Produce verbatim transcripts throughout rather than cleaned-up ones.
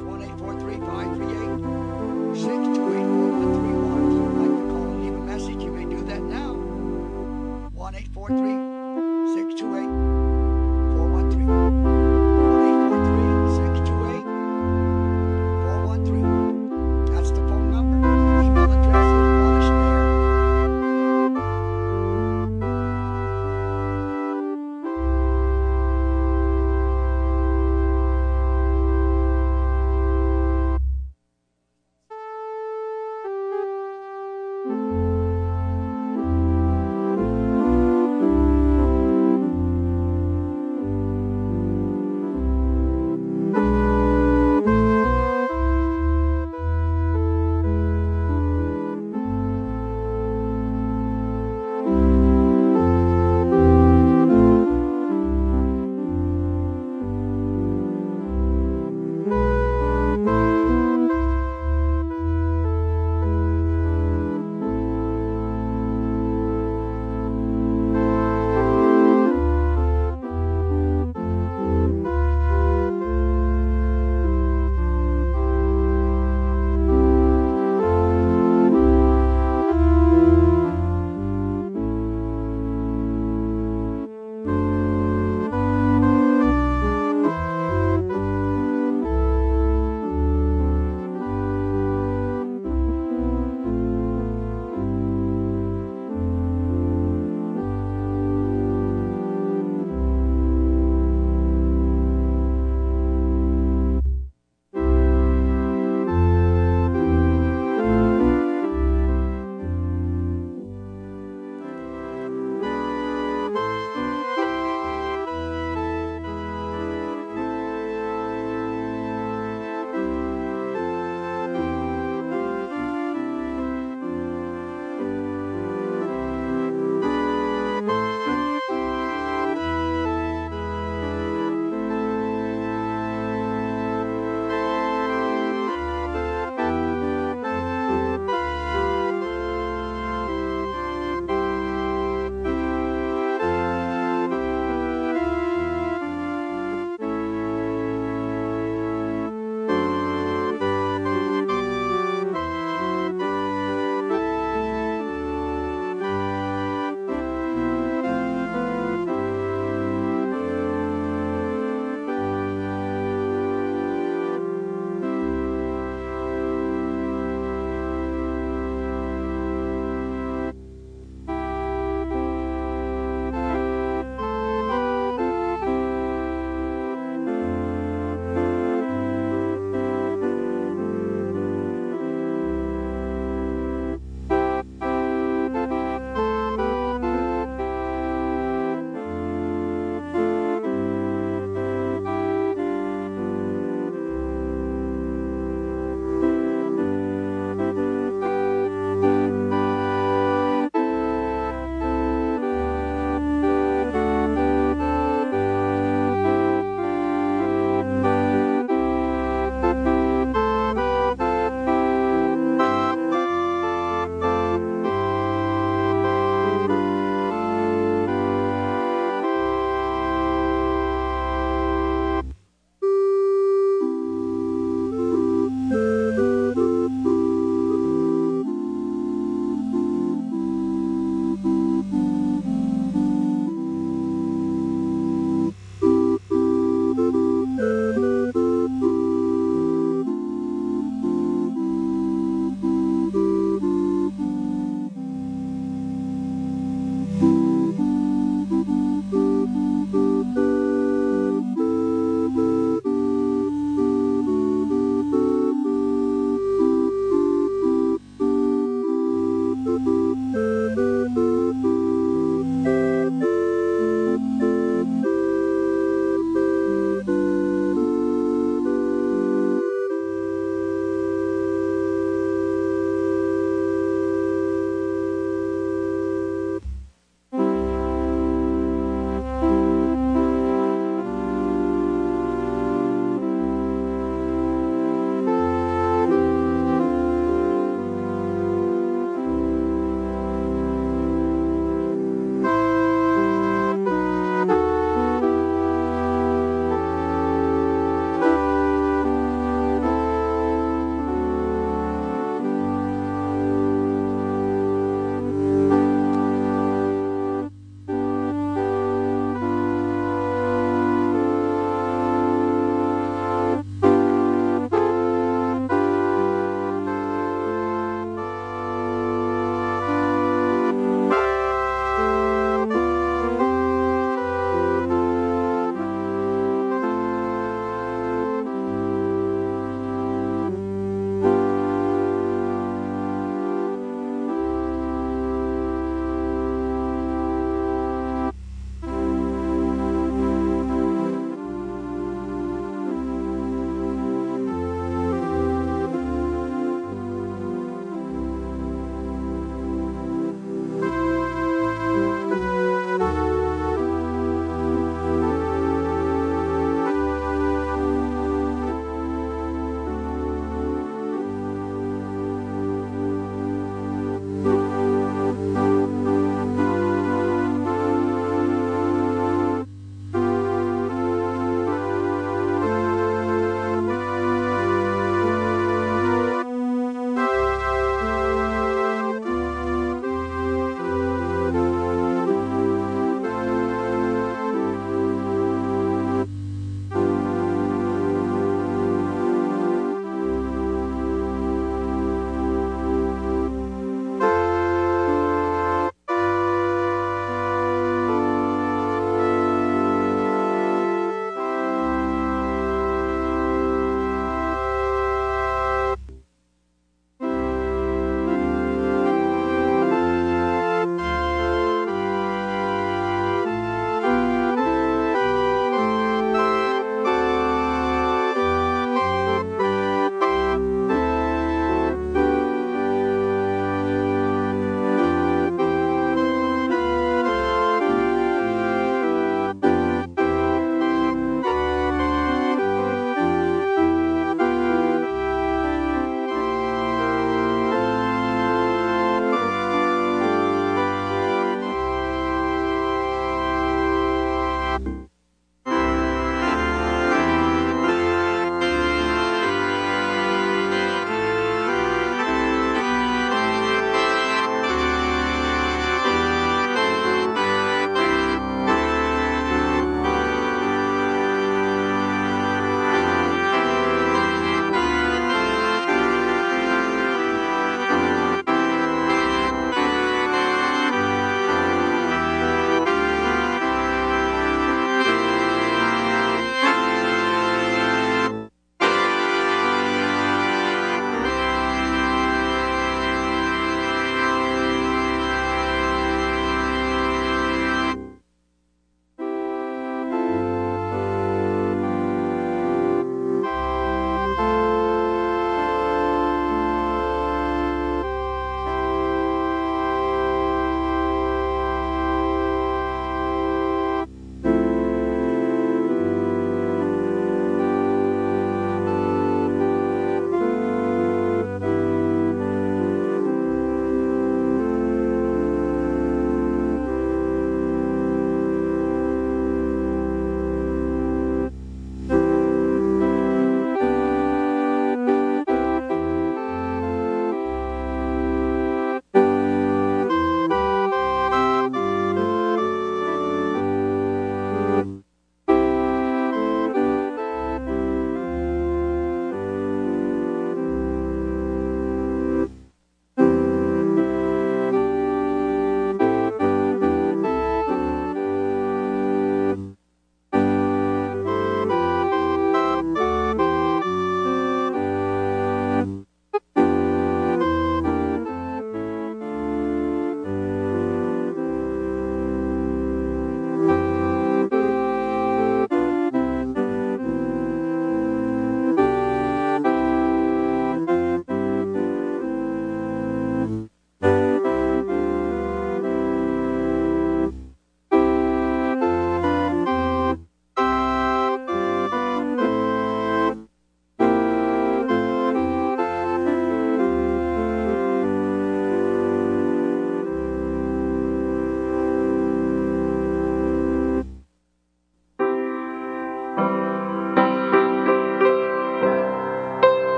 one eight four three, five three eight, six two eight, four one three one. If you'd like to call and leave a message, you may do that now. one eight four three, six two eight, four one three one. one eight four three, six two eight, four one three one. That's the phone number. Email address is Wallace Bear.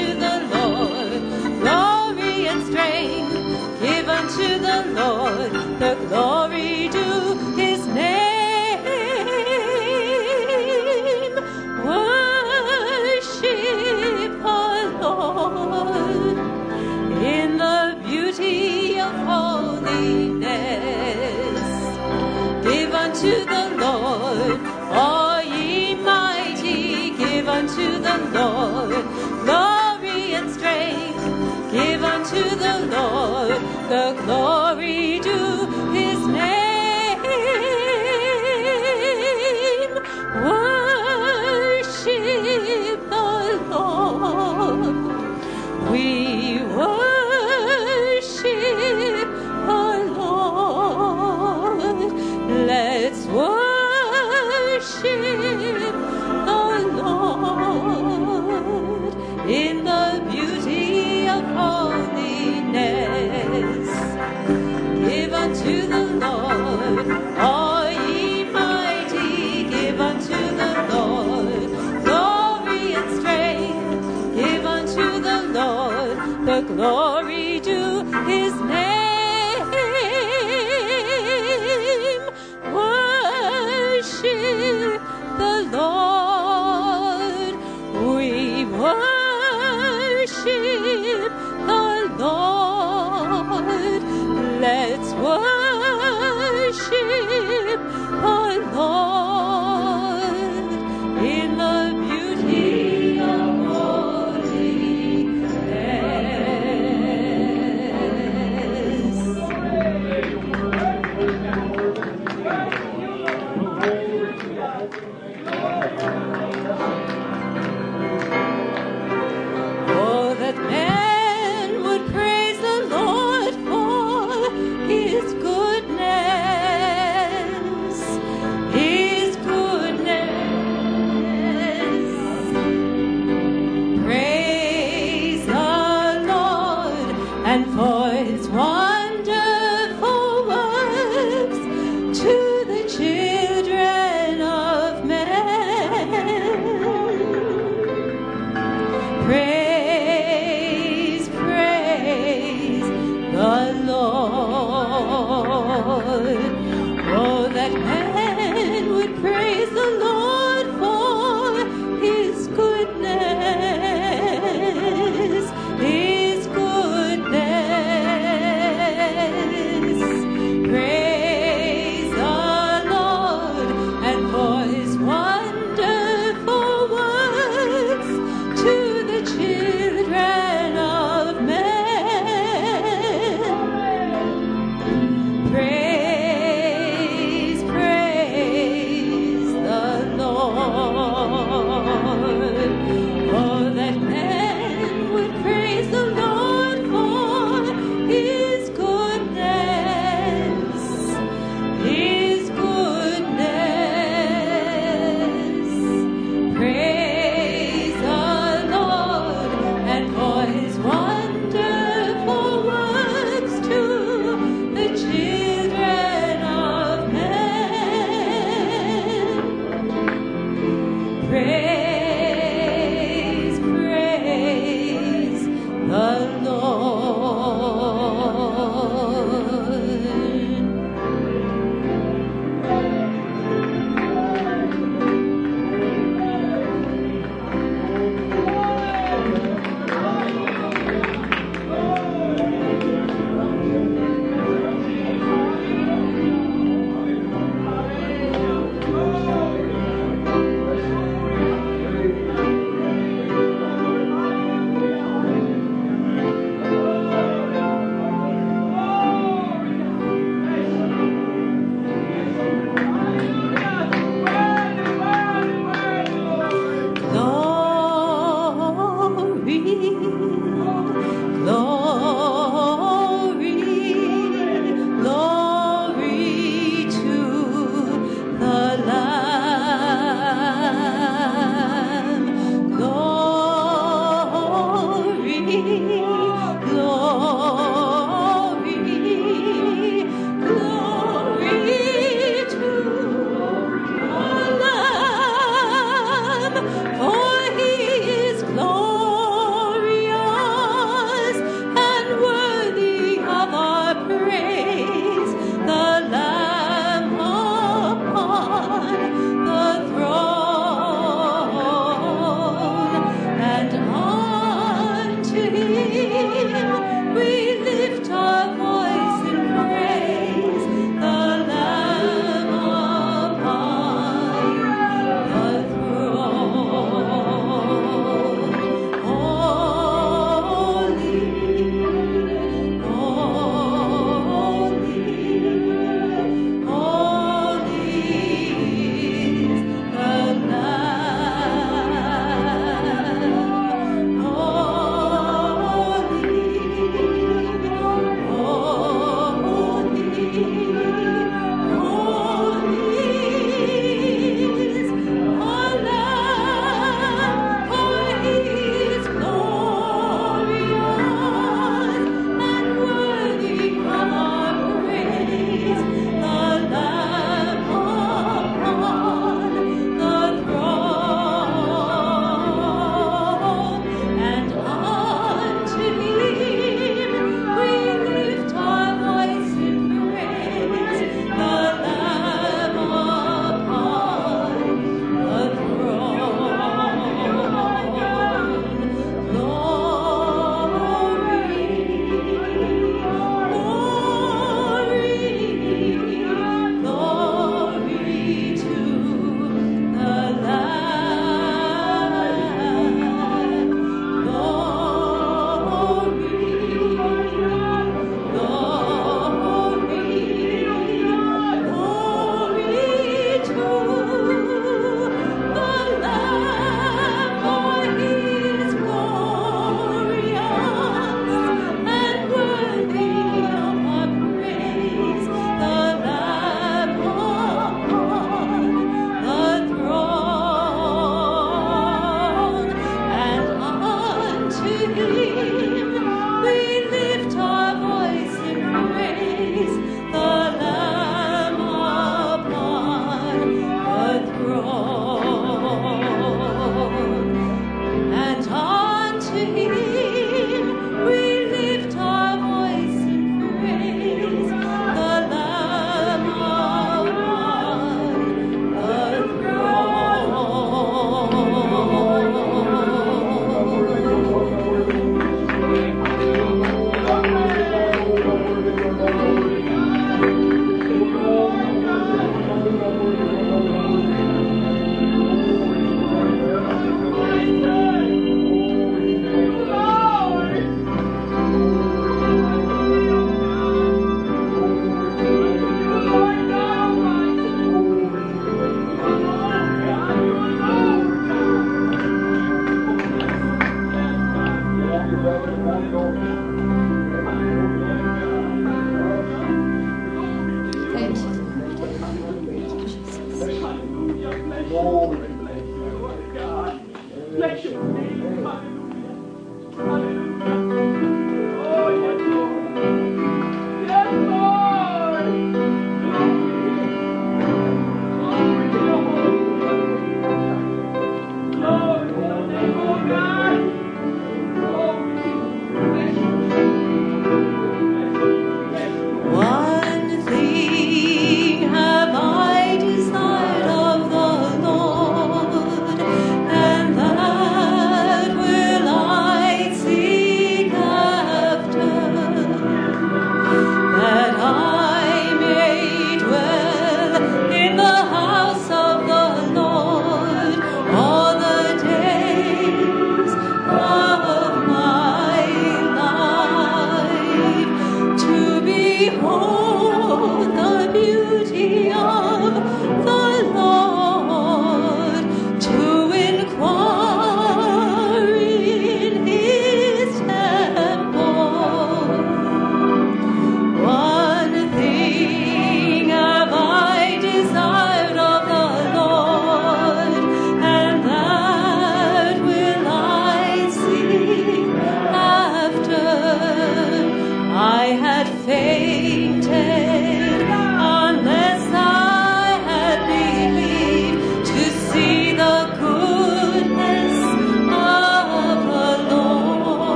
unto the Lord glory and strength. Give unto the Lord the glory due his name. Worship the Lord in the beauty of holiness. Give unto the Lord, all ye mighty, give unto the Lord glory and strength. Give unto the Lord the glory due his name. Worship the Lord. We worship the Lord. Let's worship the Lord in the beauty of holiness. Give unto the Lord, all ye mighty, give unto the Lord glory and strength. Give unto the Lord the glory due his name. Worship the Lord. We worship the Lord. Let's worship the Lord in the beauty of holiness. Thank you.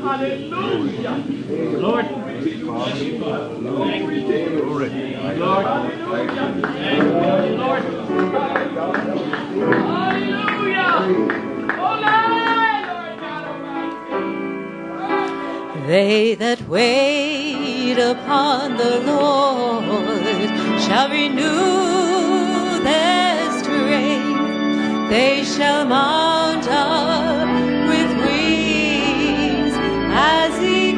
Hallelujah. Lord. Glory. Lord. Lord. Hallelujah. They that wait upon the Lord shall renew their strength. They shall mount up with wings as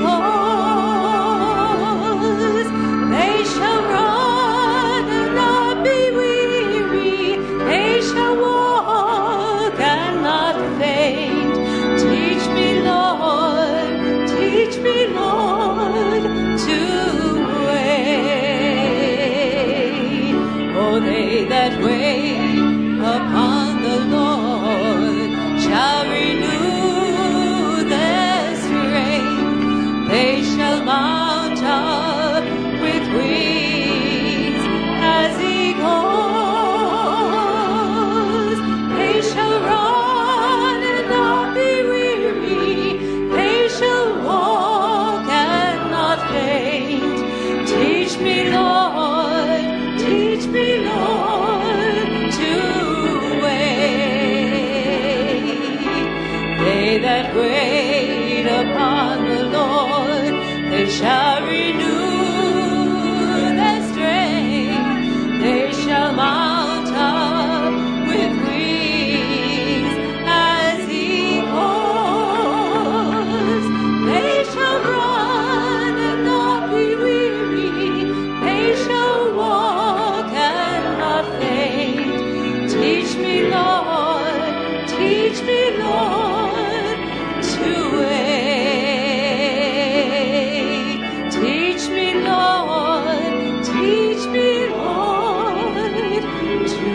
eagles. They shall run and not be weary. They shall walk and not faint. Teach me, Lord, teach me, Lord, to wait. Oh, they that wait upon the Lord shall renew their strength. They shall mount up with wings as eagles. They shall run and not be weary. They shall walk and not faint. Teach me, Lord, teach me, Lord, to wait. They that wait upon the Lord, they shall renew their strength. They shall mount up with wings as eagles. They shall run and not be weary. They shall walk and not faint. Teach me, Lord, teach me, Lord, to wait. Teach me, Lord, teach me, Lord, to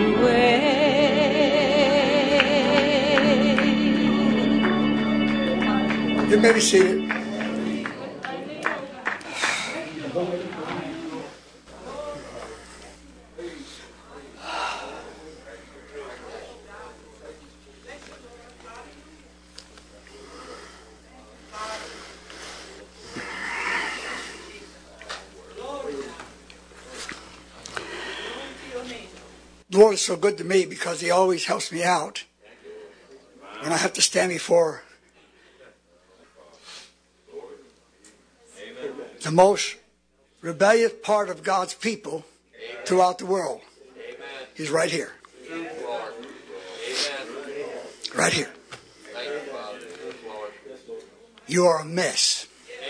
wait. You may be seated. The Lord is so good to me because He always helps me out when I have to stand before the most rebellious part of God's people throughout the world. He's right here. Right here. You are a mess.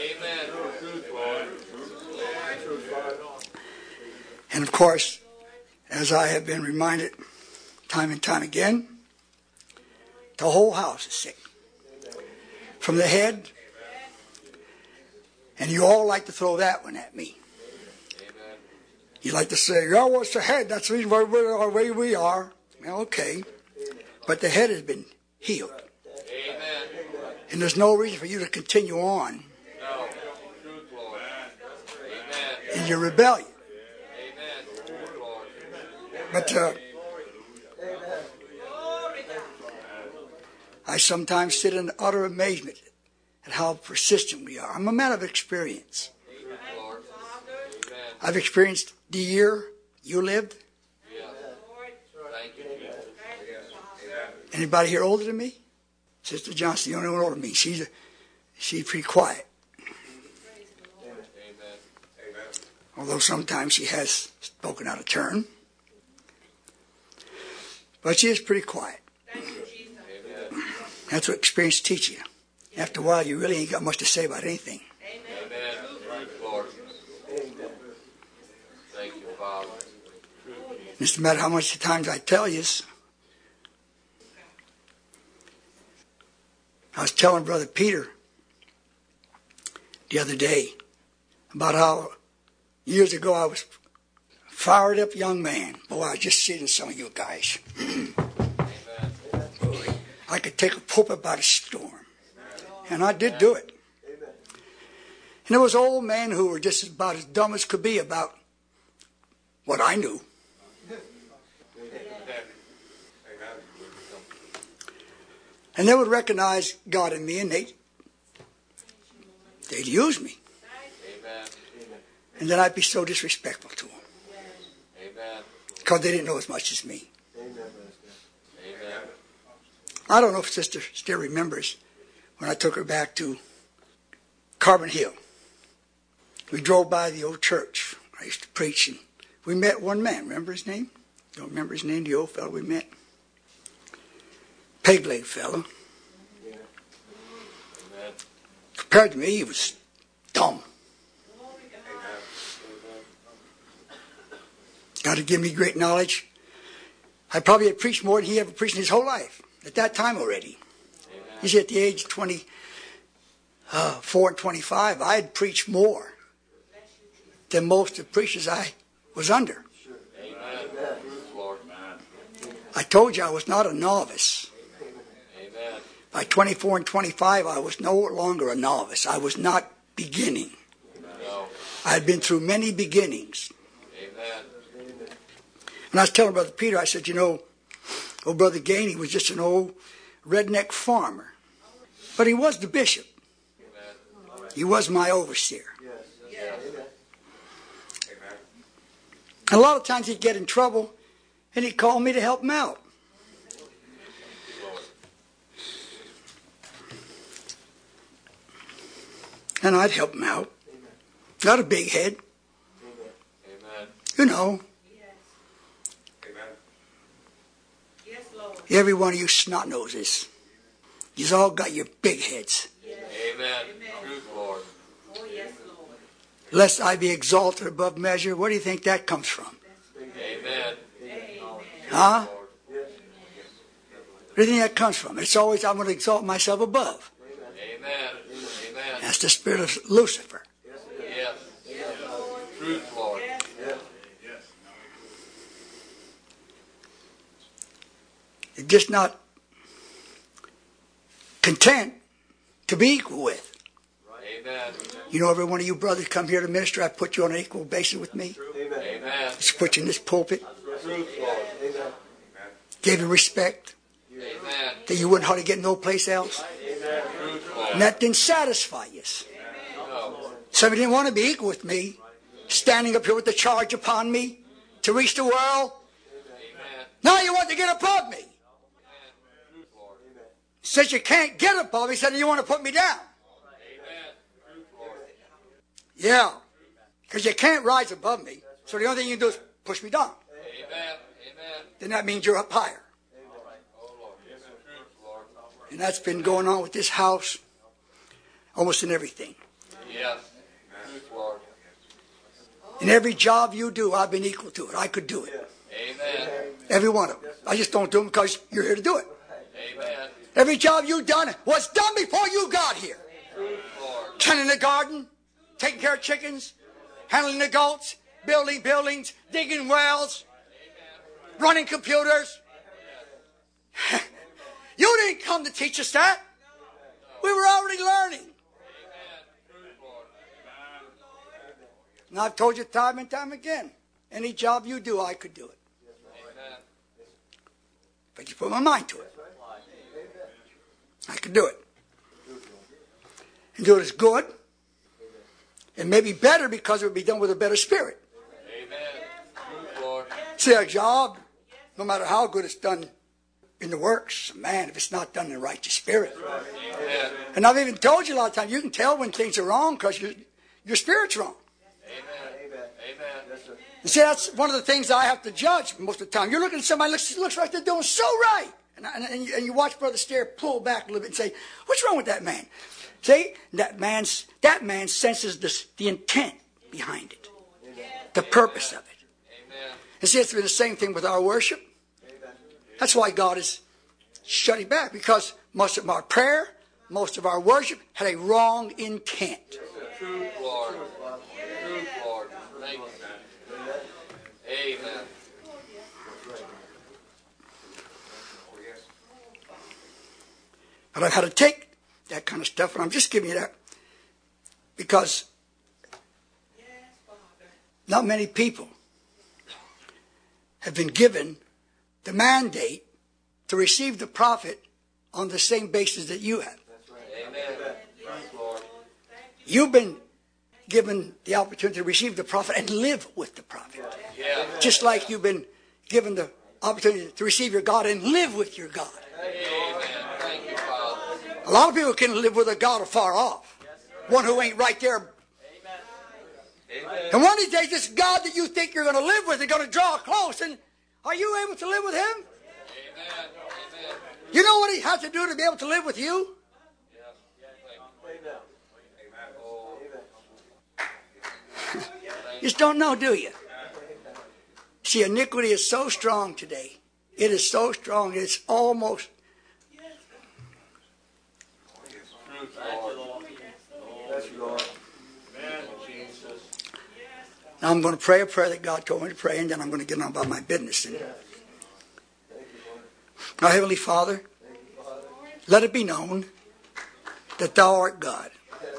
And of course, as I have been reminded time and time again, the whole house is sick. From the head, and you all like to throw that one at me. You like to say, oh, well, it's the head. That's the reason why we're the way we are. Well, okay. But the head has been healed. And there's no reason for you to continue on in your rebellion. But uh, I sometimes sit in utter amazement at how persistent we are. I'm a man of experience. I've experienced the year you lived. Anybody here older than me? Sister Johnson, the only one older than me. She's a, she's pretty quiet. Although sometimes she has spoken out of turn. But she is pretty quiet. That's what experience teaches you. After a while, you really ain't got much to say about anything. Amen. Lord. Thank you, Father. It's no matter how much times I tell you. I was telling Brother Peter the other day about how years ago I was a fired up young man. Boy, I was just seeing some of you guys. Boy, I could take a pulpit by the storm. And I did do it. And there was old men who were just about as dumb as could be about what I knew. And they would recognize God in me, and they They'd use me. Amen. And then I'd be so disrespectful to them. Amen. Because they didn't know as much as me. Amen. I don't know if Sister still remembers when I took her back to Carbon Hill. We drove by the old church. I used to preach, and we met one man. Remember his name? Don't remember his name, the old fellow we met. Peg-leg fellow. Amen. Compared to me, he was dumb. God had given me great knowledge. I probably had preached more than he ever preached in his whole life. At that time already. Amen. You see, at the age of twenty-four and twenty-five, I had preached more than most of the preachers I was under. Amen. Lord. I told you I was not a novice. Amen. By twenty-four and twenty-five, I was no longer a novice. I was not beginning. No. I had been through many beginnings. Amen. And I was telling Brother Peter, I said, you know, old Brother Gainey was just an old redneck farmer. But he was the bishop. Amen. He was my overseer. Yes. And a lot of times he'd get in trouble, and he'd call me to help him out. And I'd help him out. Got a big head. Amen. You know, every one of you snot noses. You've all got your big heads. Amen. Truth, Lord. Lest I be exalted above measure. Where do you think that comes from? Amen. Huh? Where do you think that comes from? It's always, I'm going to exalt myself above. Amen. Amen. That's the spirit of Lucifer. Yes. Truth, Lord. They're just not content to be equal with. Amen. You know, every one of you brothers come here to minister, I put you on an equal basis with me. Amen. Just put you in this pulpit. Truth, Lord. Gave you respect Amen. that you wouldn't hardly get no place else. Amen. Truth, Lord. And that didn't satisfy you. No. Some of you didn't want to be equal with me, standing up here with the charge upon me to reach the world. Amen. Now you want to get above me. Truth, Lord. Since you can't get above me, so you want to put me down. Amen. Truth, Lord. Yeah, because you can't rise above me. So the only thing you can do is push me down. Amen. Amen. Then that means you're up higher. Oh, Lord. Yes, truth, Lord. And that's been going on with this house, almost in everything. Yes. Truth, Lord. In every job you do, I've been equal to it. I could do it. Amen. Every one of them. I just don't do them because you're here to do it. Amen. Every job you've done was done before you got here. Truth, Lord. Tending the garden, taking care of chickens, handling the goats, building buildings, digging wells, running computers. You didn't come to teach us that. We were already learning. And I've told you time and time again, any job you do, I could do it. Amen. But you put my mind to it. I could do it. And do it as good. And maybe better because it would be done with a better spirit. Amen. Truth, Lord. See, a job, no matter how good it's done in the works, man, if it's not done in the righteous spirit. Amen. And I've even told you a lot of times, you can tell when things are wrong because your, your spirit's wrong. Amen. Amen. And see, that's one of the things I have to judge most of the time. You're looking at somebody, looks, looks like they're doing so right. And, and, and, you, and you watch Brother Stair pull back a little bit and say, what's wrong with that man? See, that, man's, that man senses this, the intent behind it, the purpose of it. Amen. And see, it's been the same thing with our worship. That's why God is shutting back, because most of our prayer, most of our worship had a wrong intent. Truth, Lord. Truth, Lord. Thank you. Amen. But I've had to take that kind of stuff, and I'm just giving you that because not many people have been given the mandate to receive the prophet on the same basis that you have. Amen. Truth, Lord. You've been given the opportunity to receive the prophet and live with the prophet. Yeah. Just like you've been given the opportunity to receive your God and live with your God. Amen. Thank you, Father. A lot of people can live with a God afar off. One who ain't right there. Amen. And one of these days, this God that you think you're going to live with is going to draw close. And are you able to live with him? Amen. Amen. You know what he has to do to be able to live with you? You just don't know, do you? See, iniquity is so strong today. It is so strong, it's almost... Now I'm going to pray a prayer that God told me to pray, and then I'm going to get on about my business. And our Heavenly Father, let it be known that Thou art God,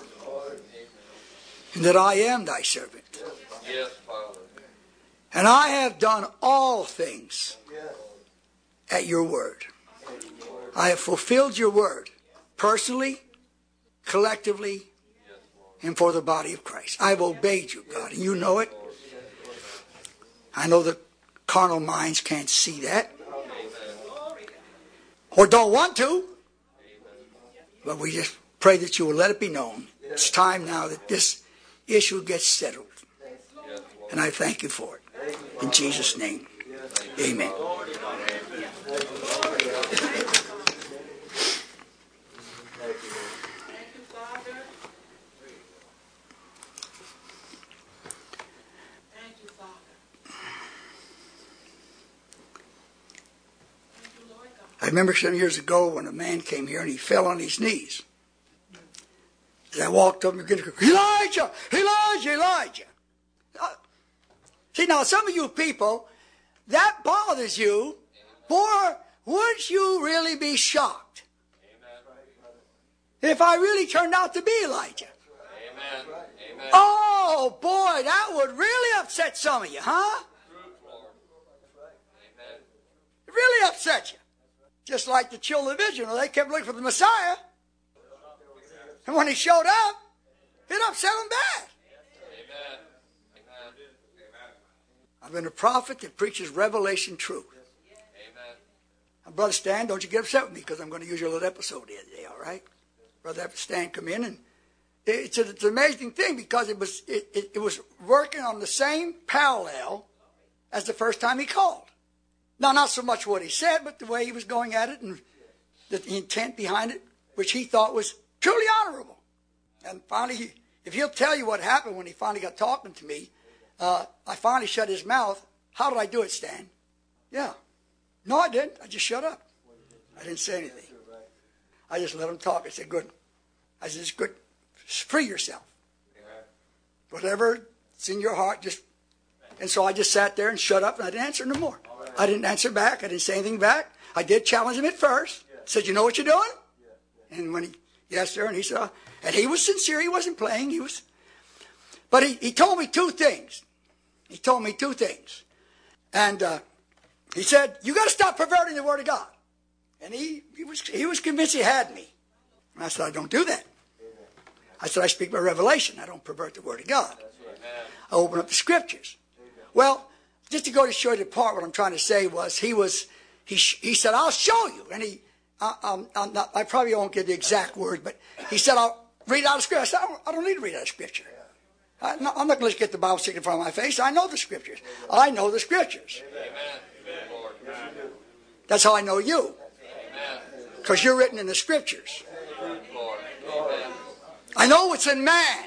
and that I am Thy servant. Yes, Father. And I have done all things at Your word. I have fulfilled Your word, personally, collectively, and for the body of Christ. I have obeyed You, God, and You know it. I know that carnal minds can't see that, or don't want to, but we just pray that You will let it be known. It's time now that this issue gets settled, and I thank You for it. In Jesus' name, amen. I remember some years ago when a man came here and he fell on his knees. As I walked up and began to go, Elijah, Elijah, Elijah. Uh, see, now some of you people, that bothers you. Boy, would you really be shocked if I really turned out to be Elijah? Amen. Amen. Oh, boy, that would really upset some of you, huh? Amen. It really upset you. Just like the children of Israel, they kept looking for the Messiah. And when he showed up, it upset them bad. Amen. Amen. I've been a prophet that preaches revelation truth. Amen. Now, Brother Stan, don't you get upset with me because I'm going to use your little episode the other day, all right? Brother Stan come in, and it's, a, it's an amazing thing because it was it, it, it was working on the same parallel as the first time he called. Now, not so much what he said, but the way he was going at it and the intent behind it, which he thought was truly honorable. And finally, he, if he'll tell you what happened when he finally got talking to me, uh, I finally shut his mouth. How did I do it, Stan? Yeah. No, I didn't. I just shut up. I didn't say anything. I just let him talk. I said, good. I said, it's good. Free yourself. Whatever's in your heart, just... And so I just sat there and shut up, and I didn't answer no more. I didn't answer back. I didn't say anything back. I did challenge him at first. Said, you know what you're doing? And when he, yes, sir, and he said, uh, and he was sincere. He wasn't playing. He was, but he, he told me two things. He told me two things. And uh, he said, you got to stop perverting the Word of God. And he, he was he was convinced he had me. And I said, I don't do that. I said, I speak by revelation. I don't pervert the Word of God. I open up the Scriptures. Well, just to go to show you the part, what I'm trying to say was, he was, he he said, I'll show you. And he, I, I'm, I'm not, I probably won't get the exact word, but he said, I'll read out of Scripture. I said, I don't, I don't need to read out of Scripture. I, no, I'm not going to get the Bible sticking in front of my face. I know the Scriptures. I know the Scriptures. Amen. That's how I know you. Because you're written in the Scriptures. Amen. I know what's in man.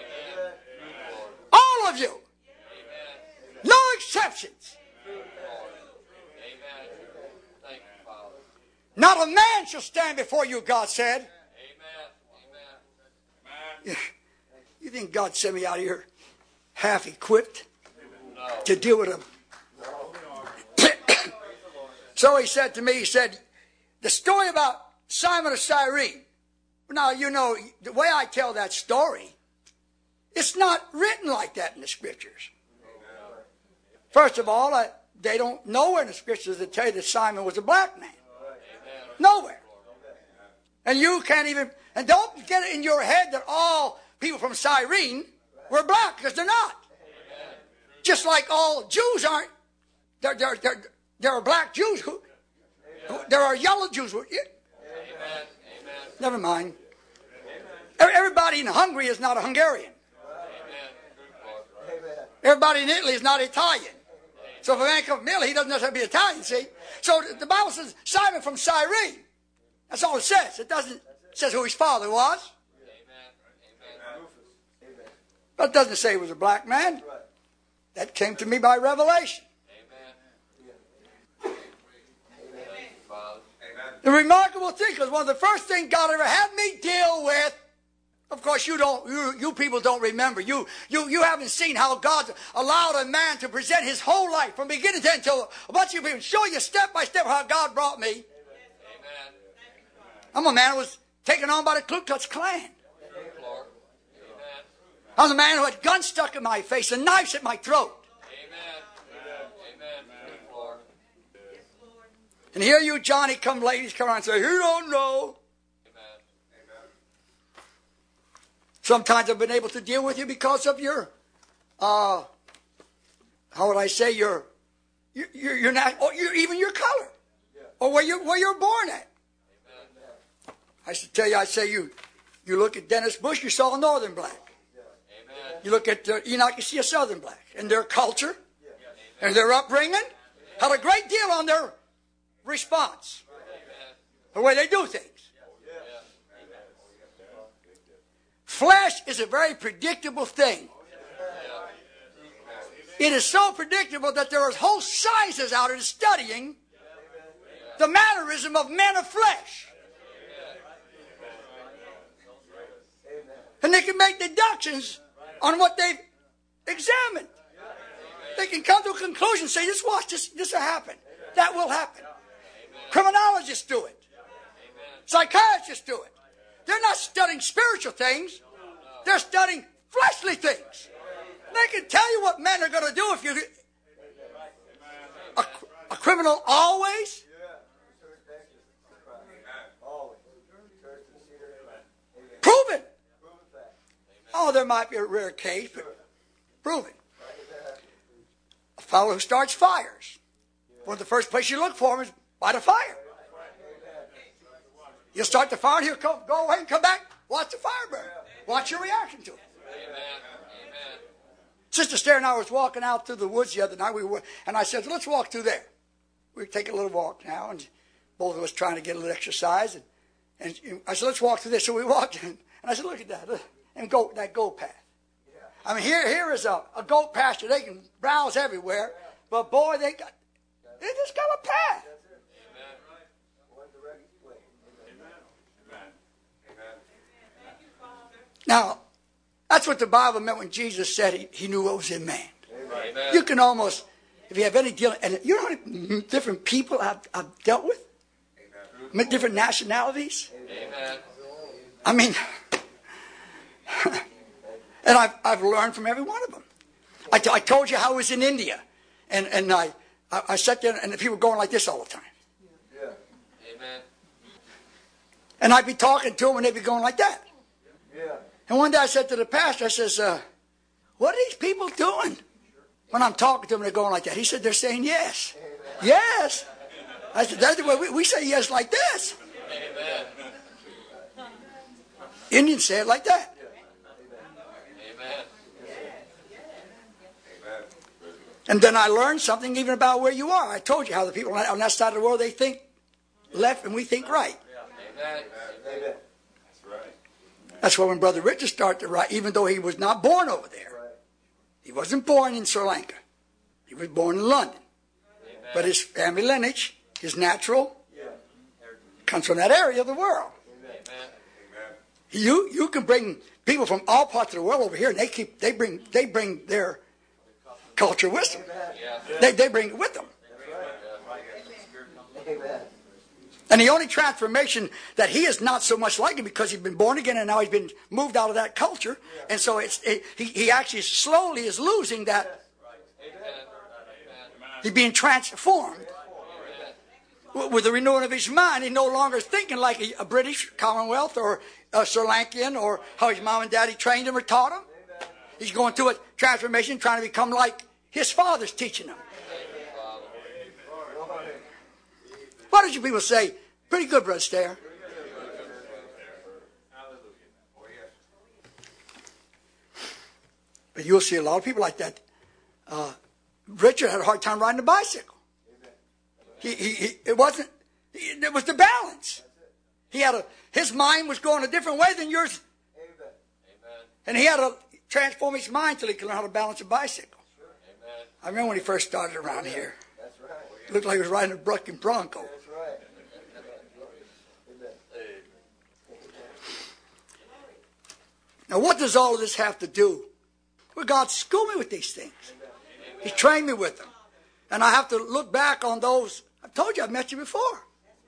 All of you. No exceptions. Amen. Thank you, Father. Not a man shall stand before you, God said. Amen. Amen. You think God sent me out here half equipped No. to deal with him? So he said to me, he said, the story about Simon of Cyrene. Now, you know, the way I tell that story, it's not written like that in the Scriptures. First of all, I, they don't nowhere in the Scriptures that tell you that Simon was a black man. Nowhere. And you can't even, and don't get it in your head that all people from Cyrene were black, because they're not. Just like all Jews aren't. There, there, there, there are black Jews. Who, who, there are yellow Jews. Who, yeah. Amen. Amen. Never mind. Everybody in Hungary is not a Hungarian. Everybody in Italy is not Italian. So if a man comes from Italy, he doesn't necessarily be Italian, see? So the Bible says Simon from Cyrene. That's all it says. It doesn't it says who his father was. But it doesn't say he was a black man. That came to me by revelation. The remarkable thing, because one of the first things God ever had me deal with, of course you don't, you, you people don't remember. You, you, you haven't seen how God allowed a man to present his whole life from beginning to end until a bunch of people show you step by step how God brought me. Amen. I'm a man who was taken on by the Ku Klux Klan. I was a man who had guns stuck in my face and knives at my throat. And here you Johnny come ladies come around and say, you don't know. Amen. Sometimes I've been able to deal with you because of your, uh, how would I say, your, your, your, your not, or your, even your color. Or where you where you're born at. Amen. I used to tell you, I say you, you look at Dennis Bush, you saw a northern black. Amen. You look at uh, Enoch, you see a southern black. And their culture and their upbringing had a great deal on their response, the way they do things. Flesh is a very predictable thing. It is so predictable that there are whole sciences out there studying the mannerism of men of flesh. And they can make deductions on what they've examined. They can come to a conclusion and say, this watch, this, this will happen. That will happen. Criminologists do it. Psychiatrists do it. They're not studying spiritual things. They're studying fleshly things. They can tell you what men are going to do if you... A, a criminal always? Proven. Oh, there might be a rare case, but proven. A fellow who starts fires. One of the first places you look for him is by the fire. You'll start the fire and he'll come, go away and come back. Watch the fire burn. Watch your reaction to it. Amen. Amen. Sister Stair and I was walking out through the woods the other night. We were, and I said, let's walk through there. We were taking a little walk now, and both of us trying to get a little exercise. And, and I said, let's walk through this. So we walked in, and I said, look at that. Look, and go that goat path. I mean, here, here is a, a goat pasture. They can browse everywhere. But boy, they got, they just got a path. Now, that's what the Bible meant when Jesus said he, he knew what was in man. Amen. You can almost, if you have any deal, and you know how many different people I've, I've dealt with? Amen. Different nationalities? Amen. I mean, and I've, I've learned from every one of them. I, t- I told you how I was in India, and, and I, I, I sat there, and the people were going like this all the time. Yeah. Amen. And I'd be talking to them, and they'd be going like that. Yeah. And one day I said to the pastor, I says, uh, what are these people doing? When I'm talking to them, they're going like that. He said, they're saying yes. Amen. Yes. I said, that's the way we, we say yes like this. Amen. Indians say it like that. Amen. And then I learned something even about where you are. I told you how the people on that side of the world, they think left and we think right. Amen. Amen. That's why when Brother Richard started to write, even though he was not born over there, right. He wasn't born in Sri Lanka. He was born in London. Amen. But his family lineage, his natural, yeah. comes from that area of the world. Amen. You you can bring people from all parts of the world over here, and they keep they bring they bring their culture with them. Yeah. They they bring it with them. Amen. And the only transformation that he is not so much like him because he's been born again and now he's been moved out of that culture. And so it's it, he, he actually slowly is losing that. He's being transformed. with the renewing of his mind, he's no longer thinking like a, a British Commonwealth or a Sri Lankan or how his mom and daddy trained him or taught him. He's going through a transformation, trying to become like his father's teaching him. What did you people say? Pretty good, Brother Stair. But you'll see a lot of people like that. Uh, Richard had a hard time riding a bicycle. He, he, he, it wasn't, it was the balance. He had a, his mind was going a different way than yours. And he had to transform his mind till he could learn how to balance a bicycle. I remember when he first started around here. It looked like he was riding a Brucking Bronco. Now what does all of this have to do? Well, God schooled me with these things. He trained me with them. And I have to look back on those. I've told you I've met you before.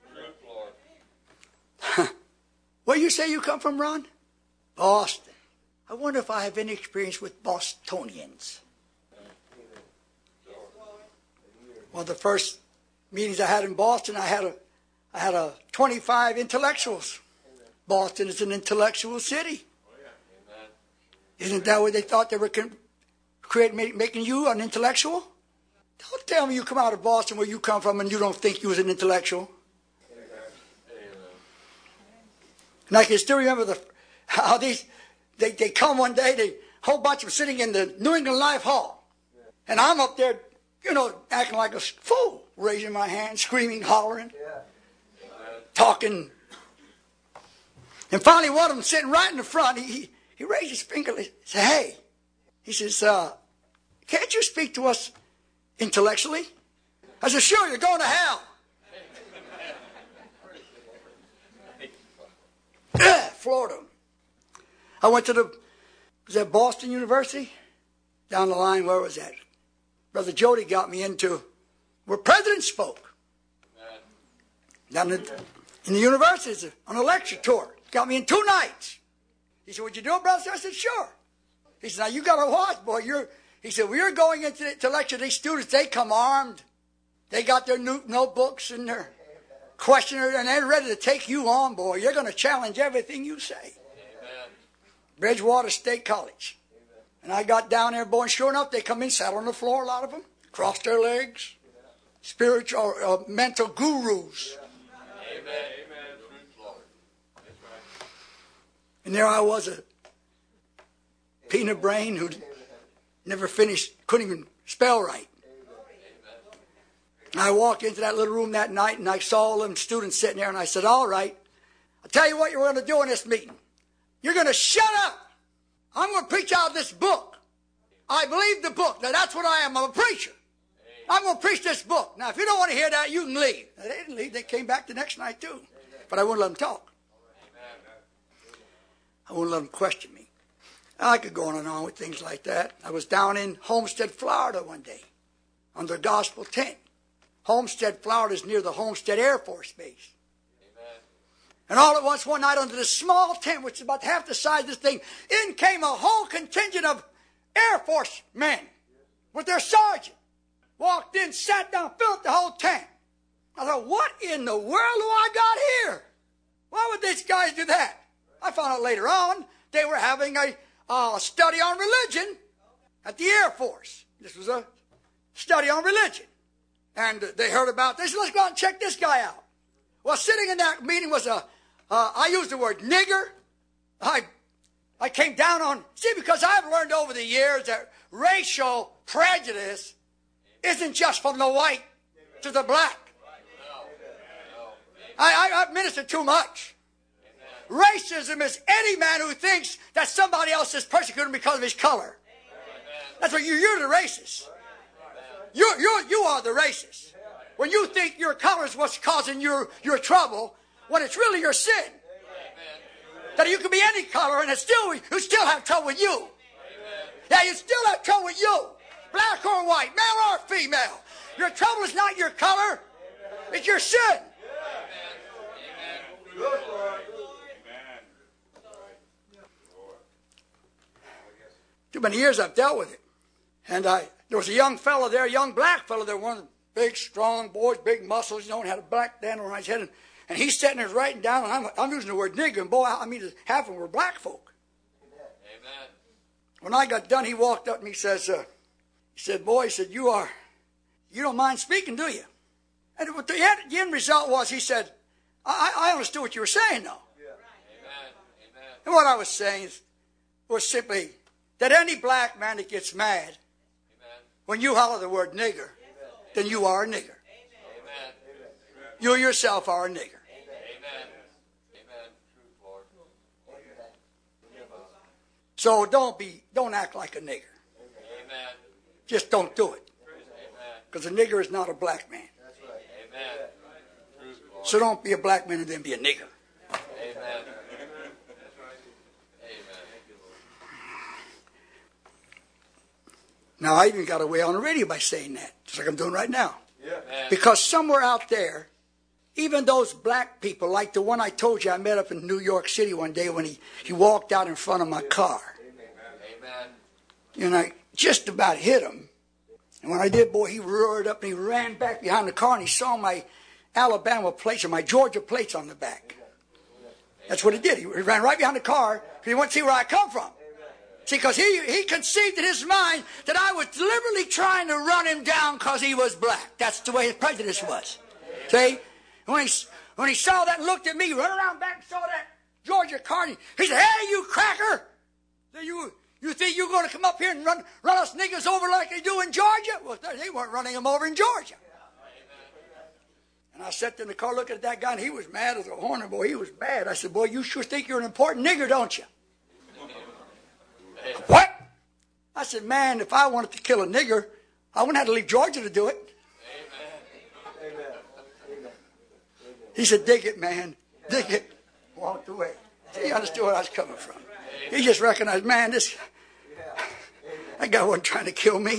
Where you say you come from, Ron? Boston. I wonder if I have any experience with Bostonians. One of the first meetings I had in Boston, I had a, I had a twenty-five intellectuals. Boston is an intellectual city. Isn't that what they thought they were creating, making you an intellectual? Don't tell me you come out of Boston where you come from and you don't think you was an intellectual. And I can still remember the how these they, they come one day, they whole bunch of them sitting in the New England Life Hall. And I'm up there, you know, acting like a fool, raising my hand, screaming, hollering, talking. And finally one of them sitting right in the front, he he raised his finger and said, hey, he says, uh, can't you speak to us intellectually? I said, sure, you're going to hell. Florida. I went to the, was that Boston University? Down the line, where was that? Brother Jody got me into where President spoke. Down in, in the university on a lecture tour. Got me in two nights. He said, would you do it, brother? I said, sure. He said, now you got to watch, boy. You're, he said, well, you're going into to lecture these students. They come armed. They got their new notebooks and their questionnaires, and they're ready to take you on, boy. You're going to challenge everything you say. Amen. Bridgewater State College. Amen. And I got down there, boy, and sure enough, they come in, sat on the floor, a lot of them, crossed their legs. Spiritual, uh, mental gurus. Yeah. Amen. And there I was, a peanut brain who never finished, couldn't even spell right. And I walked into that little room that night and I saw all them students sitting there and I said, all right, I'll tell you what you're going to do in this meeting. You're going to shut up. I'm going to preach out of this book. I believe the book. Now that's what I am. I'm a preacher. I'm going to preach this book. Now if you don't want to hear that, you can leave. Now, they didn't leave. They came back the next night too. But I wouldn't let them talk. I wouldn't let them question me. I could go on and on with things like that. I was down in Homestead, Florida one day on the gospel tent. Homestead, Florida is near the Homestead Air Force Base. Amen. And all at once one night under this small tent, which is about half the size of this thing, in came a whole contingent of Air Force men with their sergeant. Walked in, sat down, filled the whole tent. I thought, what in the world do I got here? Why would these guys do that? I found out later on they were having a uh, study on religion at the Air Force. This was a study on religion. And they heard about this. Let's go out and check this guy out. Well, sitting in that meeting was a, uh, I used the word nigger. I, I came down on, see, because I've learned over the years that racial prejudice isn't just from the white to the black. I, I, I've ministered too much. Racism is any man who thinks that somebody else is persecuting him because of his color. That's what you, you're the racist. You you you are the racist. When you think your color is what's causing your, your trouble, when it's really your sin. That you can be any color and it still you still have trouble with you. Yeah, you still have trouble with you. Black or white, male or female. Your trouble is not your color. It's your sin. Too many years I've dealt with it. And I, there was a young fellow there, a young black fellow there, one of the big, strong boys, big muscles, you know, and had a black band on his head. And, and he's sitting there writing down, and I'm, I'm using the word nigger, and boy, I mean, half of them were black folk. Amen. When I got done, he walked up to me, he says, uh, he said, boy, he said, you are, you don't mind speaking, do you? And what the end, the end result was, he said, I, I understood what you were saying, though. Amen. Amen. And what I was saying was simply that any black man that gets mad, Amen. when you holler the word nigger, then you are a nigger. Amen. You yourself are a nigger. Amen. Amen. Truth, Lord. So don't be, don't act like a nigger. Amen. Just don't do it. Amen. Because a nigger is not a black man. Amen. Truth, Lord. So don't be a black man and then be a nigger. Amen. Amen. Now, I even got away on the radio by saying that, just like I'm doing right now. Amen. Because somewhere out there, even those black people, like the one I told you I met up in New York City one day when he, he walked out in front of my car. Amen. And I just about hit him. And when I did, boy, he roared up and he ran back behind the car and he saw my Alabama plates or my Georgia plates on the back. That's what he did. He ran right behind the car because he wanted to see where I come from. See, because he, he conceived in his mind that I was deliberately trying to run him down because he was black. That's the way his prejudice was. See? When he, when he saw that and looked at me, run around back and saw that Georgia car, he said, hey, you cracker! You, you think you're going to come up here and run, run us niggas over like they do in Georgia? Well, they weren't running them over in Georgia. And I sat in the car looking at that guy, and he was mad as a hornet, boy. He was bad. I said, boy, you sure think you're an important nigger, don't you? What? I said, man, if I wanted to kill a nigger, I wouldn't have to leave Georgia to do it. Amen. He said, dig it, man. Dig it. Walked away. He understood where I was coming from. He just recognized, man, this, that guy wasn't trying to kill me.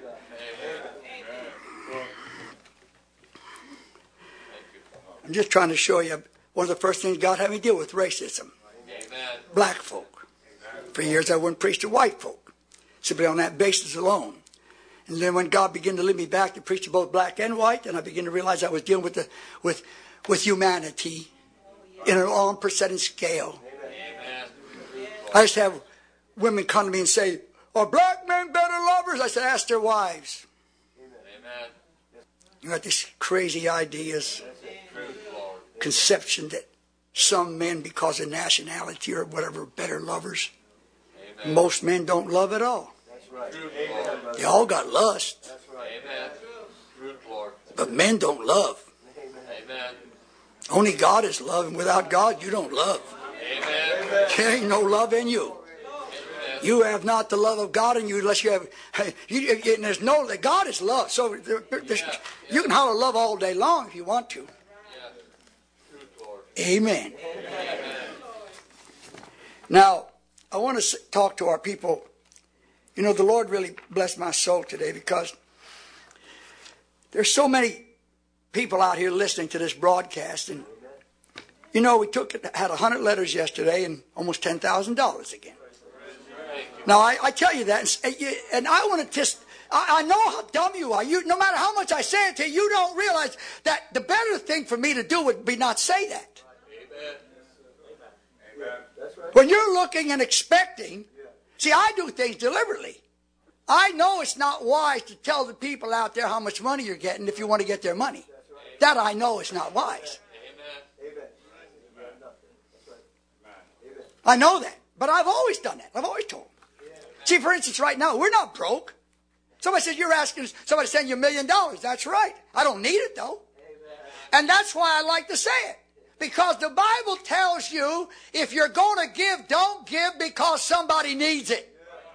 I'm just trying to show you one of the first things God had me deal with, racism. Amen. Black folk. For years I wouldn't preach to white folk, simply on that basis alone. And then when God began to lead me back to preach to both black and white, then I began to realize I was dealing with the, with with humanity in an all-percentage scale. Amen. I used to have women come to me and say, are black men better lovers? I said, ask their wives. Amen. You got these crazy ideas, Truth, Lord. conception that some men, because of nationality or whatever, are better lovers. Amen. Most men don't love at all. Truth, Lord. They all got lust, Amen. Truth, Lord. but men don't love. Amen. Only God is love, and without God, you don't love. Amen. There ain't no love in you. You have not the love of God in you unless you have. You, and there's no. God is love. So there, there's, you can holler love all day long if you want to. Yeah. Truth, Lord. Amen. Now, I want to talk to our people. You know, the Lord really blessed my soul today because there's so many people out here listening to this broadcast. And, you know, we took had one hundred letters yesterday and almost ten thousand dollars again. Now, I, I tell you that, and, and I want to just, I, I know how dumb you are. You, no matter how much I say it to you, you don't realize that the better thing for me to do would be not say that. Amen. Amen. That's right. When you're looking and expecting, see, I do things deliberately. I know it's not wise to tell the people out there how much money you're getting if you want to get their money. That I know is not wise. Amen. I know that. But I've always done that. I've always told them. See, for instance, right now, we're not broke. Somebody says, you're asking somebody to send you a million dollars. That's right. I don't need it, though. And that's why I like to say it. Because the Bible tells you, if you're going to give, don't give because somebody needs it.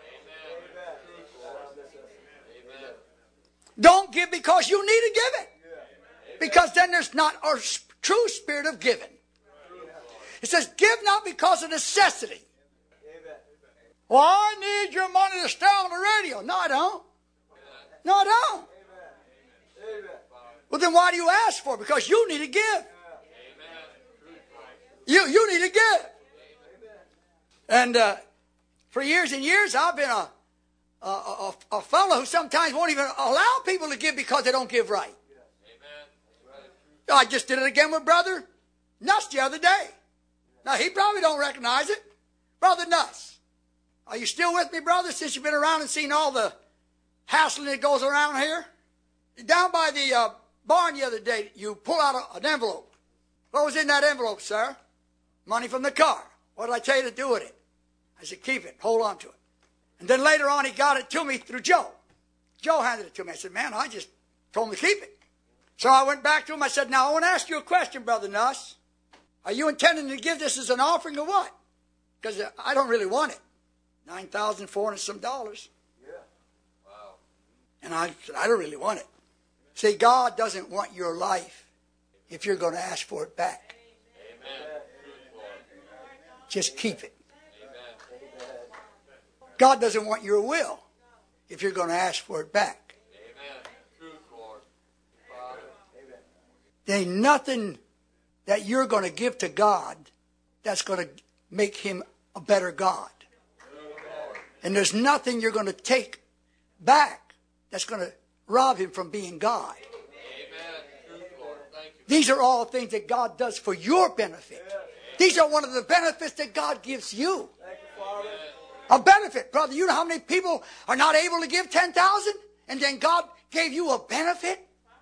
Don't give because you need to give it. Because then there's not a true spirit of giving. It says, give not because of necessity. Well, I need your money to stay on the radio. No, I don't. No, I don't. Well, then why do you ask for it? Because you need to give. You, you need to give. And uh, for years and years, I've been a, a, a, a fellow who sometimes won't even allow people to give because they don't give right. I just did it again with Brother Nuss the other day. Now, he probably don't recognize it. Brother Nuss, are you still with me, brother, since you've been around and seen all the hassling that goes around here? Down by the uh, barn the other day, you pull out a, an envelope. What was in that envelope, sir? Money from the car. What did I tell you to do with it? I said, keep it. Hold on to it. And then later on, he got it to me through Joe. Joe handed it to me. I said, man, I just told him to keep it. So I went back to him. I said, now, I want to ask you a question, Brother Nuss. Are you intending to give this as an offering or what? Because I don't really want it. nine thousand four hundred some dollars. Yeah. Wow. And I said, I don't really want it. See, God doesn't want your life if you're going to ask for it back. Amen. Just keep it. Amen. God doesn't want your will if you're going to ask for it back. Amen. Truth, Lord. Father. Amen. There ain't nothing that you're going to give to God that's going to make him a better God. And there's nothing you're going to take back that's going to rob him from being God. Amen. Truth, Lord. Thank you. These are all things that God does for your benefit. These are one of the benefits that God gives you. A benefit. Brother, you know how many people are not able to give ten thousand dollars and then God gave you a benefit?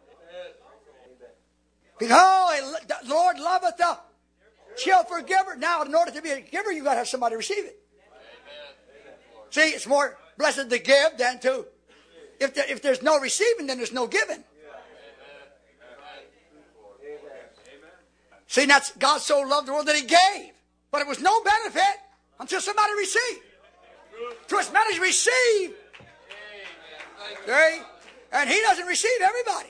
Because, oh, the Lord loveth the chill forgiver. Now, in order to be a giver, you've got to have somebody receive it. See, it's more blessed to give than to, if, there, if there's no receiving, then there's no giving. See, that's God so loved the world that he gave. But it was no benefit until somebody received. To as many as receive. See? And he doesn't receive everybody.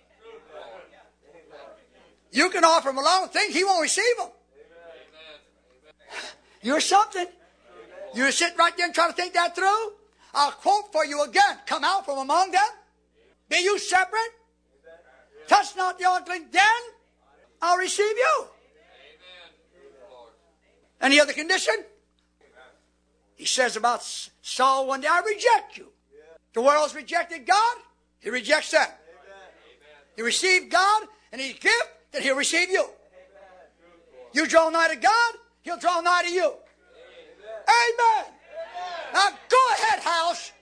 You can offer him a lot of things, he won't receive them. You're something. You sit right there and try to think that through. I'll quote for you again. Come out from among them. Be you separate. Touch not the unclean. Then I'll receive you. Any other condition? He says about Saul one day, I reject you. The world's rejected God. He rejects them. You receive God and he give, then he'll receive you. You draw nigh to God, he'll draw nigh to you. Amen. Amen. Now go ahead, house.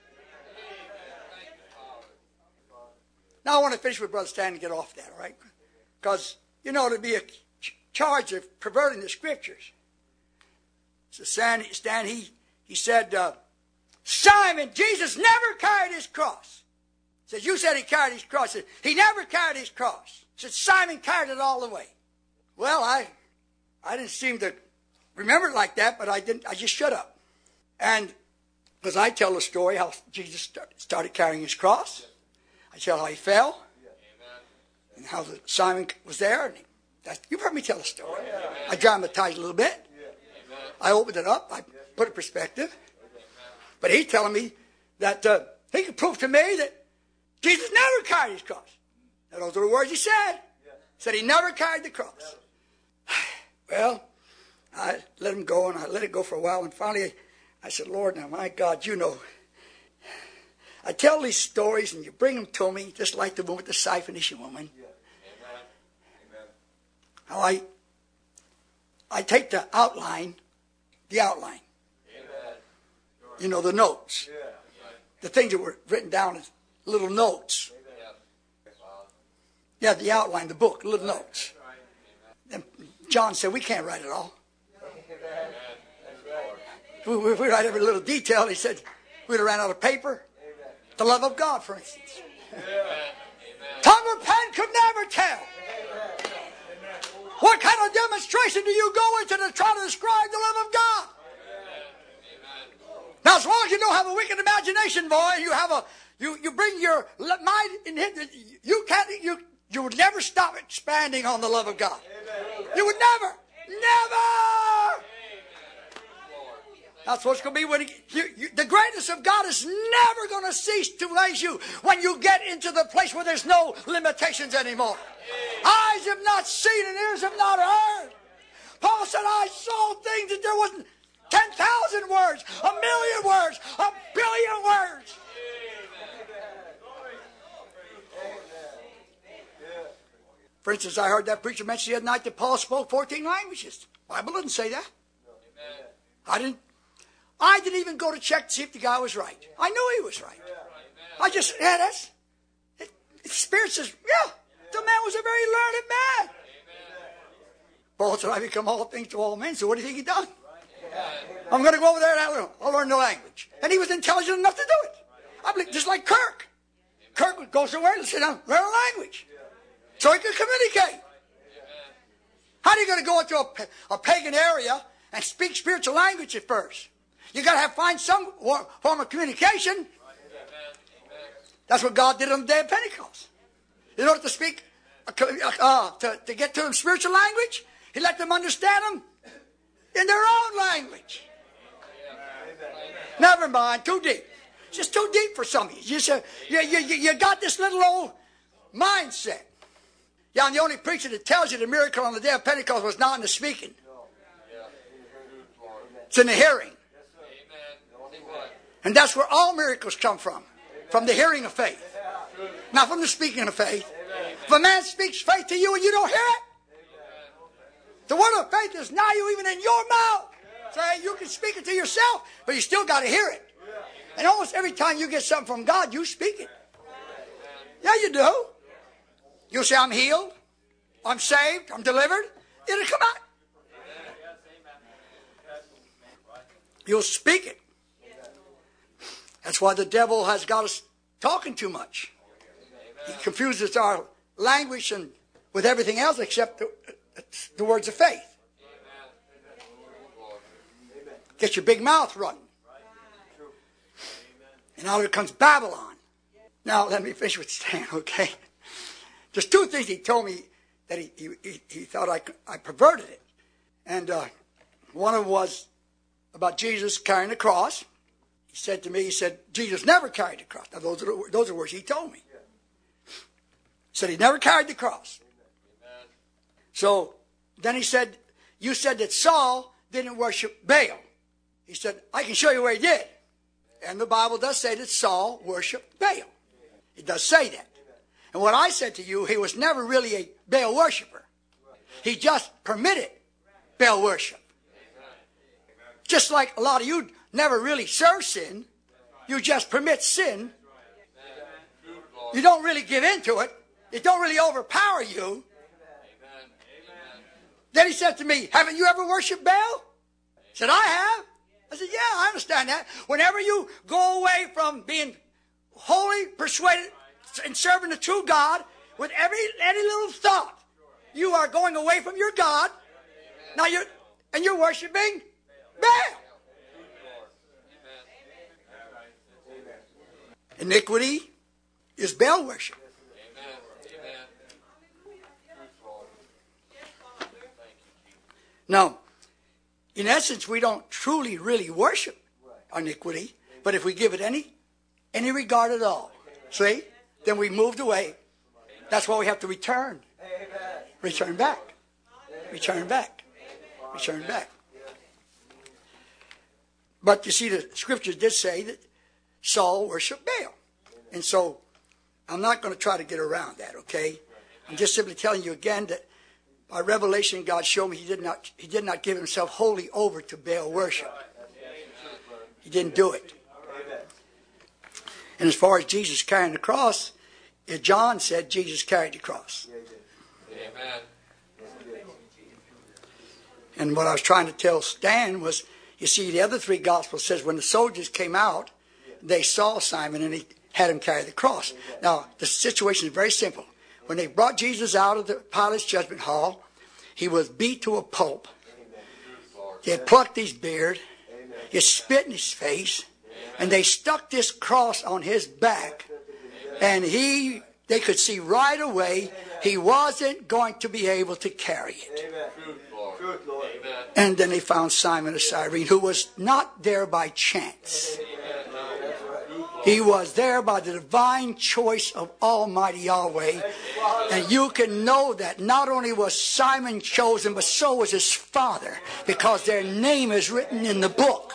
Now I want to finish with Brother Stan and get off that, all right? Because, you know, to be a charge of perverting the scriptures. So Stan, Stan he, he said, uh, Simon, Jesus never carried his cross. He said, you said he carried his cross. He said, he never carried his cross. He said, Simon carried it all the way. Well, I I didn't seem to remember it like that, but I didn't. I just shut up. And because I tell the story how Jesus started carrying his cross. I tell how he fell. And how the, Simon was there. And he, that, you've heard me tell the story. I dramatized a little bit. I opened it up. I put it in perspective. But he's telling me that uh, he could prove to me that Jesus never carried his cross. Now, those are the words he said. He said he never carried the cross. Well, I let him go, and I let it go for a while. And finally, I said, Lord, now, my God, you know, I tell these stories, and you bring them to me, just like the one with the Syrophoenician woman. How I, I take the outline, the outline. You know, the notes. The things that were written down as little notes. Yeah, the outline, the book, little notes. And John said, we can't write it all. If we, if we write every little detail, he said, we'd have ran out of paper. The love of God, for instance. Tongue or pen could never tell. What kind of demonstration do you go into to try to describe the love of God? Now, as long as you don't have a wicked imagination, boy, you have a you you bring your mind in him. You can't you you would never stop expanding on the love of God. You would never, never. That's what's going to be when he, you, you, the greatness of God is never going to cease to amaze you when you get into the place where there's no limitations anymore. Eyes have not seen and ears have not heard. Paul said, I saw things that there wasn't ten thousand words, a million words, a billion words. For instance, I heard that preacher mention the other night that Paul spoke fourteen languages. The Bible doesn't say that. Amen. I didn't. I didn't even go to check to see if the guy was right. I knew he was right. I just, yeah, that's, it, the Spirit says, yeah, the man was a very learned man. Paul said, I become all things to all men. So what do you think he done? I'm going to go over there and I'll learn, I'll learn the language. And he was intelligent enough to do it. I believe, just like Kirk. Kirk would go somewhere and sit down, learn a language. So he could communicate. How are you going to go into a, a pagan area and speak spiritual language at first? You got to have find some form of communication. That's what God did on the day of Pentecost. In order to speak, uh, to, to get to them spiritual language, He let them understand them in their own language. Never mind, too deep. It's just too deep for some of you. You, say, you, you, you got this little old mindset. Yeah, I'm the only preacher that tells you the miracle on the day of Pentecost was not in the speaking. It's in the hearing. And that's where all miracles come from. From the hearing of faith. Not from the speaking of faith. If a man speaks faith to you and you don't hear it, the word of faith is now you even in your mouth. So you can speak it to yourself, but you still got to hear it. And almost every time you get something from God, you speak it. Yeah, you do. You'll say, I'm healed, I'm saved, I'm delivered. It'll come out. You'll speak it. That's why the devil has got us talking too much. He confuses our language and with everything else except the, the words of faith. Get your big mouth running. And out here comes Babylon. Now let me finish with Stan, okay? There's two things he told me that he he, he, he thought I, I perverted it. And uh, one of them was about Jesus carrying the cross. He said to me, he said, Jesus never carried the cross. Now those are the, those are words he told me. He said he never carried the cross. So then he said, you said that Saul didn't worship Baal. He said, I can show you where he did. And the Bible does say that Saul worshiped Baal. It does say that. And what I said to you, he was never really a Baal worshiper. He just permitted Baal worship. Just like a lot of you never really serve sin. You just permit sin. You don't really give in to it. It don't really overpower you. Then he said to me, haven't you ever worshipped Baal? I said, I have. I said, yeah, I understand that. Whenever you go away from being wholly persuaded and serving the true God with every any little thought, you are going away from your God. Now you're and you're worshiping Baal. Iniquity is Baal worship. Now, in essence, we don't truly, really worship iniquity, but if we give it any, any regard at all, see, then we moved away. That's why we have to return. Return back. Return back. Return back. But you see, the scriptures did say that Saul worshiped Baal. And so, I'm not going to try to get around that, okay? I'm just simply telling you again that by revelation, God showed me he did not he did not give himself wholly over to Baal worship. He didn't do it. And as far as Jesus carrying the cross, John said Jesus carried the cross. Amen. And what I was trying to tell Stan was, you see, the other three Gospels says when the soldiers came out, they saw Simon and he had him carry the cross. Now, the situation is very simple. When they brought Jesus out of the Pilate's judgment hall, he was beat to a pulp. They had plucked his beard. He had spit in his face. And they stuck this cross on his back. And he, they could see right away he wasn't going to be able to carry it. And then they found Simon of Cyrene, who was not there by chance. He was there by the divine choice of Almighty Yahweh. And you can know that not only was Simon chosen, but so was his father, because their name is written in the book.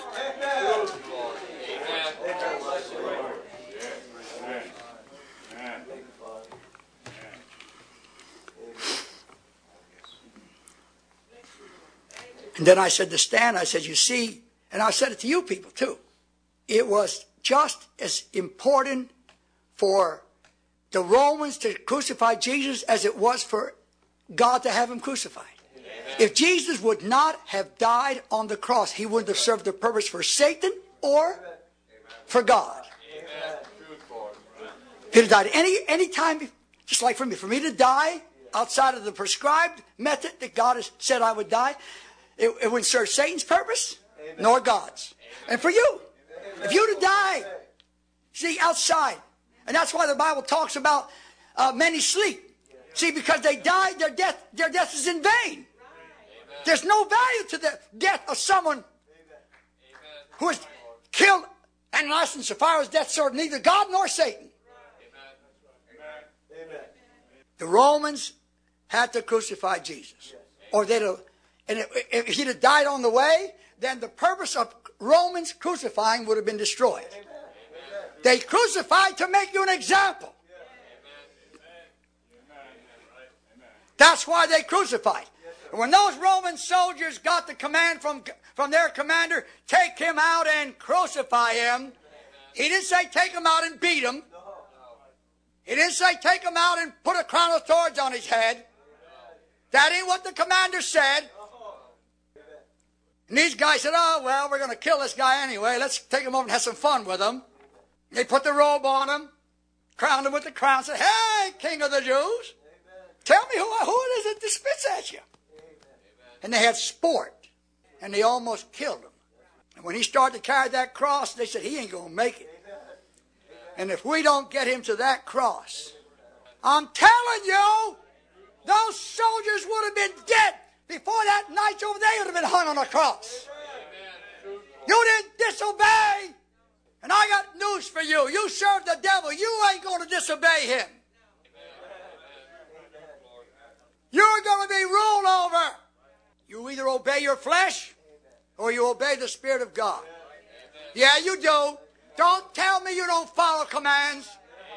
And then I said to Stan, I said, you see, and I said it to you people too, it was just as important for the Romans to crucify Jesus as it was for God to have him crucified. Amen. If Jesus would not have died on the cross, he wouldn't have served the purpose for Satan or Amen. For God. Amen. If he'd have died any, any time, just like for me, for me to die outside of the prescribed method that God has said I would die, it, it wouldn't serve Satan's purpose Amen. Nor God's. Amen. And for you, Amen. If you to die, see, outside, and that's why the Bible talks about uh, many sleep. See, because they died, their death, their death is in vain. Amen. There's no value to the death of someone Amen. Who is killed, and Ananias and Sapphira's death served neither God nor Satan. Amen. The Romans had to crucify Jesus, or they'd have, and if he'd have died on the way, then the purpose of Romans crucifying would have been destroyed. Amen. They crucified to make you an example. That's why they crucified. And when those Roman soldiers got the command from, from their commander, take him out and crucify him, he didn't say take him out and beat him. He didn't say take him out and put a crown of thorns on his head. That ain't what the commander said. And these guys said, oh, well, we're going to kill this guy anyway. Let's take him over and have some fun with him. They put the robe on him, crowned him with the crown, said, hey, King of the Jews, Amen. Tell me who, who it is that spits at you. Amen. And they had sport, and they almost killed him. And when he started to carry that cross, they said, he ain't going to make it. Amen. And if we don't get him to that cross, I'm telling you, those soldiers would have been dead before that night over there. Would have been hung on a cross. Amen. You didn't disobey. And I got news for you. You serve the devil. You ain't going to disobey him. You're going to be ruled over. You either obey your flesh or you obey the Spirit of God. Yeah, you do. Don't tell me you don't follow commands.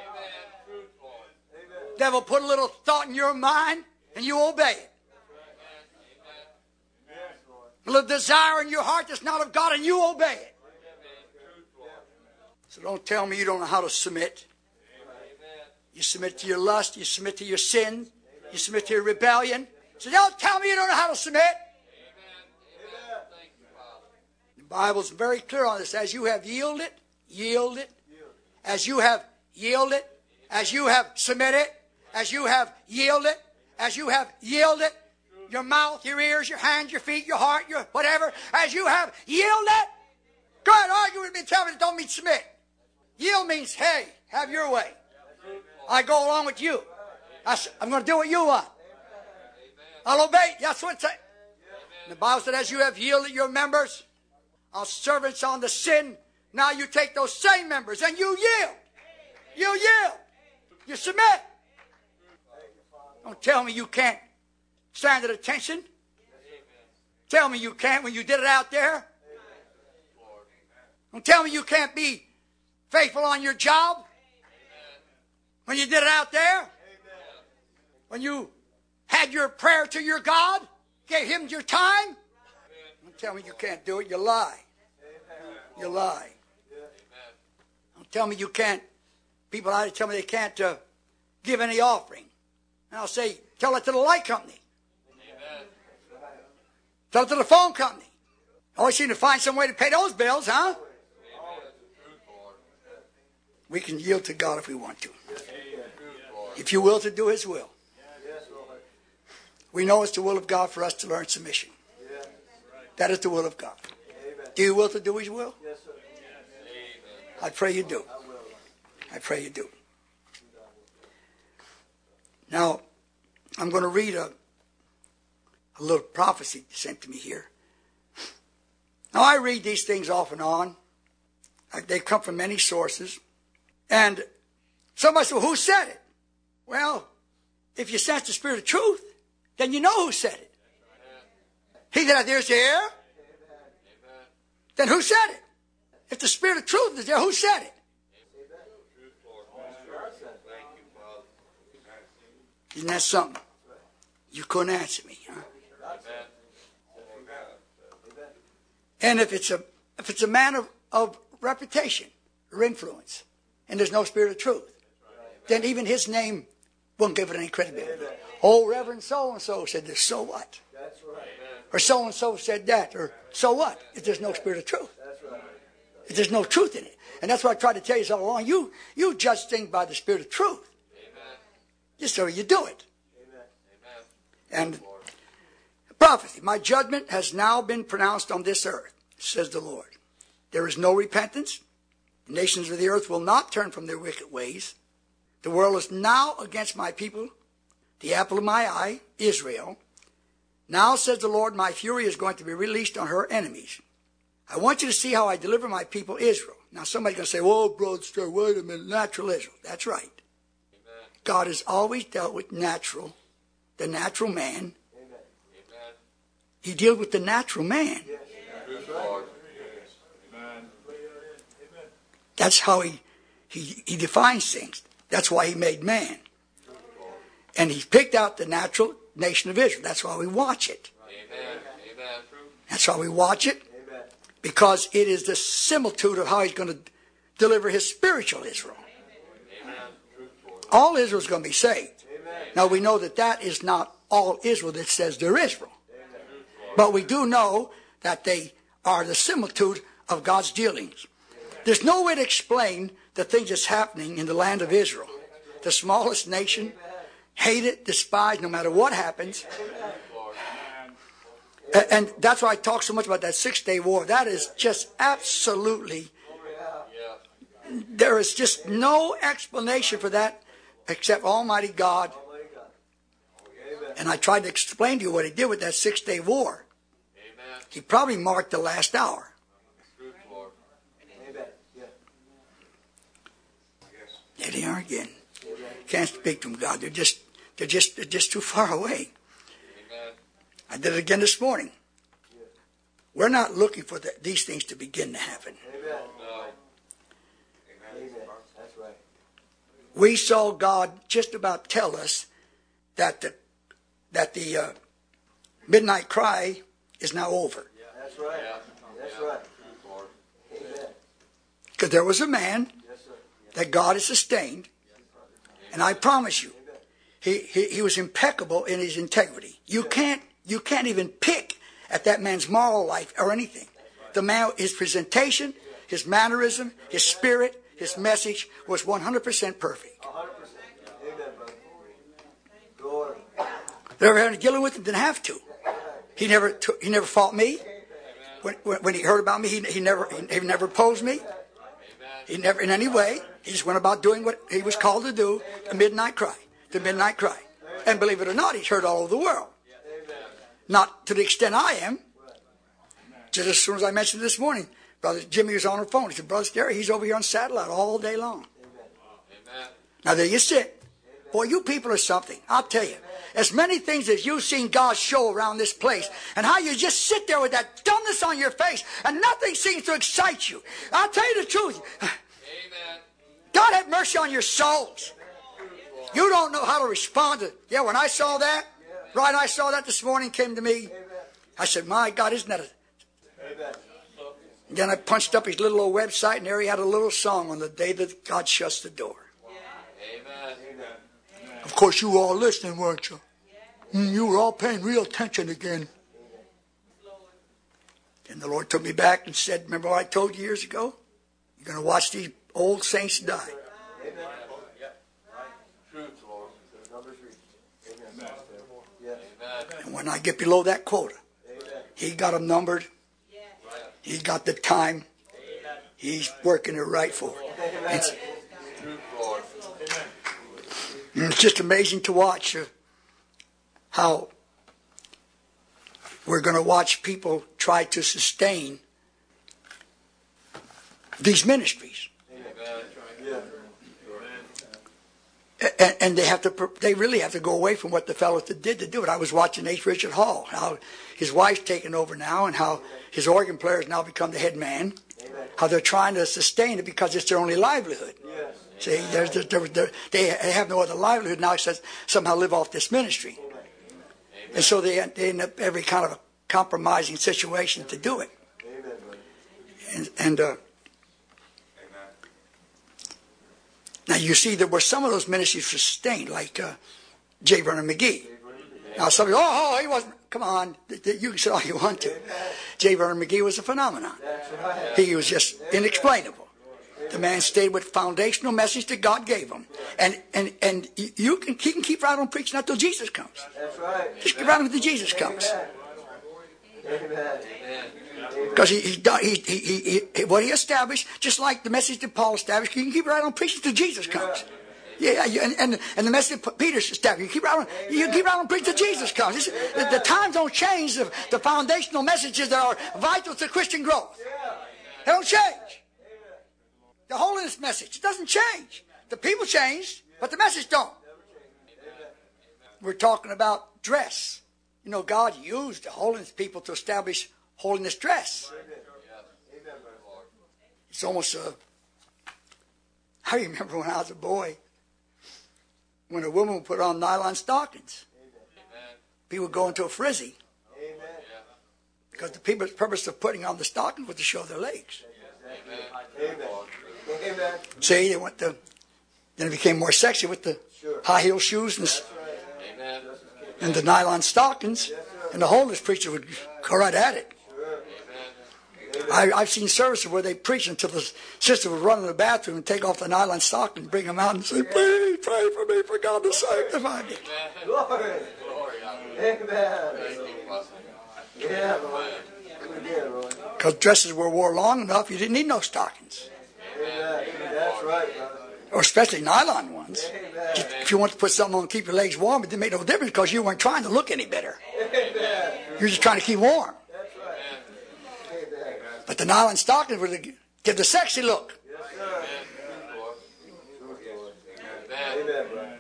Devil put a little thought in your mind and you obey it. A little desire in your heart that's not of God and you obey it. So don't tell me you don't know how to submit. You submit to your lust. You submit to your sin. You submit to your rebellion. So don't tell me you don't know how to submit. The Bible's very clear on this. As you have yielded, yielded. As you have yielded, as you have submitted, as you have yielded, as you have yielded, your mouth, your ears, your hands, your feet, your heart, your whatever, as you have yielded. Go ahead, argue with me and tell me that don't mean submit. Yield means, hey, have your way. I go along with you. I, I'm going to do what you want. I'll obey. That's what it says. The Bible said, as you have yielded your members, our servants on the sin, now you take those same members and you yield. You yield. You submit. Don't tell me you can't stand at attention. Tell me you can't when you did it out there. Don't tell me you can't be faithful on your job when you did it out there. When you had your prayer to your God, gave him your time. Don't tell me you can't do it. You lie. You lie. Don't tell me you can't. People out there tell me they can't uh, give any offering. And I'll say, tell it to the light company. Tell it to the phone company. Always seem to find some way to pay those bills, huh? We can yield to God if we want to. If you will to do his will. We know it's the will of God for us to learn submission. That is the will of God. Do you will to do his will? I pray you do. I pray you do. Now, I'm going to read a, a little prophecy sent to me here. Now, I read these things off and on. They come from many sources. And somebody said, well, who said it? Well, if you sense the spirit of truth, then you know who said it. He that hath ears to hear, then who said it? If the spirit of truth is there, who said it? Isn't that something? You couldn't answer me, huh? And if it's a if it's a man of, of reputation or influence, and there's no spirit of truth, then even his name won't give it any credibility. Oh, Reverend so-and-so said this, so what? That's right. Or so-and-so said that, or so what? If there's no spirit of truth. That's right. If there's no truth in it. And that's what I try to tell you all along. You, you judge things by the spirit of truth. Amen. Just so you do it. Amen. And prophecy, my judgment has now been pronounced on this earth, says the Lord. There is no repentance. The nations of the earth will not turn from their wicked ways. The world is now against my people, the apple of my eye, Israel. Now, says the Lord, my fury is going to be released on her enemies. I want you to see how I deliver my people, Israel. Now, somebody's going to say, whoa, Brother Stewart, wait a minute, natural Israel. That's right. Amen. God has always dealt with natural, the natural man. Amen. Amen. He deals with the natural man. Yes. Truth, Lord. That's how he, he, he defines things. That's why he made man. And he picked out the natural nation of Israel. That's why we watch it. Amen. Amen. That's why we watch it. Amen. Because it is the similitude of how he's going to deliver his spiritual Israel. Amen. Truth, Lord. All Israel is going to be saved. Amen. Now we know that that is not all Israel that says they're Israel. But we do know that they are the similitude of God's dealings. There's no way to explain the things that's happening in the land of Israel. The smallest nation, hated, despised, no matter what happens. A- And that's why I talk so much about that Six-Day War. That is just absolutely, Yeah. there is just no explanation for that except Almighty God. Almighty God. Amen. And I tried to explain to you what he did with that Six-Day War. Amen. He probably marked the last hour. Truth, Lord. Amen. Yeah. There they are again. Can't speak to them, God. They're just, they're just, they're just too far away. Amen. I did it again this morning. We're not looking for the, these things to begin to happen. Amen. No. Amen. That's right. We saw God just about tell us that the that the uh, midnight cry is now over. That's right. Yeah. That's Yeah. right. Truth, Lord. Amen. Because there was a man Yes, sir. that God has sustained, and I promise you, he, he he was impeccable in his integrity. You can't you can't even pick at that man's moral life or anything. The man, his presentation, his mannerism, his spirit, his message was one hundred percent perfect. A hundred percent. Amen, brother. Glory. Never had to deal with him, didn't have to. He never took, he never fought me. When, when, when he heard about me, he, he never he, he never opposed me. He never in any way. He just went about doing what he was called to do. The midnight cry, the midnight cry, and believe it or not, he's heard all over the world. Not to the extent I am. Just as soon as I mentioned this morning, Brother Jimmy was on the phone. He said, Brother Sterry, he's over here on satellite all day long. Amen. Now there you sit. Boy, you people are something. I'll tell you. As many things as you've seen God show around this place, and how you just sit there with that dumbness on your face, and nothing seems to excite you. I'll tell you the truth. Amen. God have mercy on your souls. You don't know how to respond to, yeah, when I saw that, right, I saw that this morning, came to me. I said, my God, isn't that a... Amen. Then I punched up his little old website, and there he had a little song on the day that God shuts the door. Amen. Of course, you were all listening, weren't you? Mm, you were all paying real attention again. And the Lord took me back and said, remember what I told you years ago? You're going to watch these old saints die. Truth, Lord. Number three. Amen. Yes. Amen. And when I get below that quota, Amen. he got them numbered. He got the time. He's working it right for it. It's, Truth, Lord. it's just amazing to watch uh, how we're going to watch people try to sustain these ministries. Amen. Yeah. And, and they have to, they really have to go away from what the fellows that did to do it. I was watching H. Richard Hall, how his wife's taken over now, and how his organ player has now become the head man. How they're trying to sustain it because it's their only livelihood. Yes. See, there's, there, there, there, they have no other livelihood now except somehow live off this ministry. And so they, they end up every kind of a compromising situation to do it. Amen. And uh, now you see, there were some of those ministries sustained, like uh, J. Vernon McGee. Now somebody, oh, oh, he wasn't. Come on, you can say all you want to. J. Vernon McGee was a phenomenon. He was just inexplainable. The man stayed with foundational message that God gave him, and and and you can he can keep right on preaching until Jesus comes. That's right. Just keep right on until Jesus comes. Because he, he, he, he, he, he, what he established, just like the message that Paul established, you can keep right on preaching until Jesus comes. Yeah, and, and and the message that Peter established, you keep right on, you keep right on preaching until Jesus comes. It's, the, the times don't change. The, the foundational messages that are vital to Christian growth, they don't change. The holiness message, it doesn't change. The people change, but the message don't. We're talking about dress. You know, God used the holiness people to establish holiness dress. It's almost a... I remember when I was a boy, when a woman would put on nylon stockings, people would go into a frizzy. Because the people's purpose of putting on the stockings was to show their legs. Amen. See, they went to, then it became more sexy with the high heel shoes and, and the nylon stockings, and the holiness preacher would go right at it. I, I've seen services where they preach until the sister would run in the bathroom and take off the nylon stocking and bring them out and say, please pray for me, for God to sanctify me. Glory. Amen. Yeah, Lord. Because dresses were worn long enough, you didn't need no stockings. Amen. That's right, brother. Or especially nylon ones. Amen. If you want to put something on to keep your legs warm, it didn't make no difference because you weren't trying to look any better. Amen. You're just trying to keep warm. That's right. Amen. But the nylon stockings would give the sexy look. Yes, sir. Amen, brother.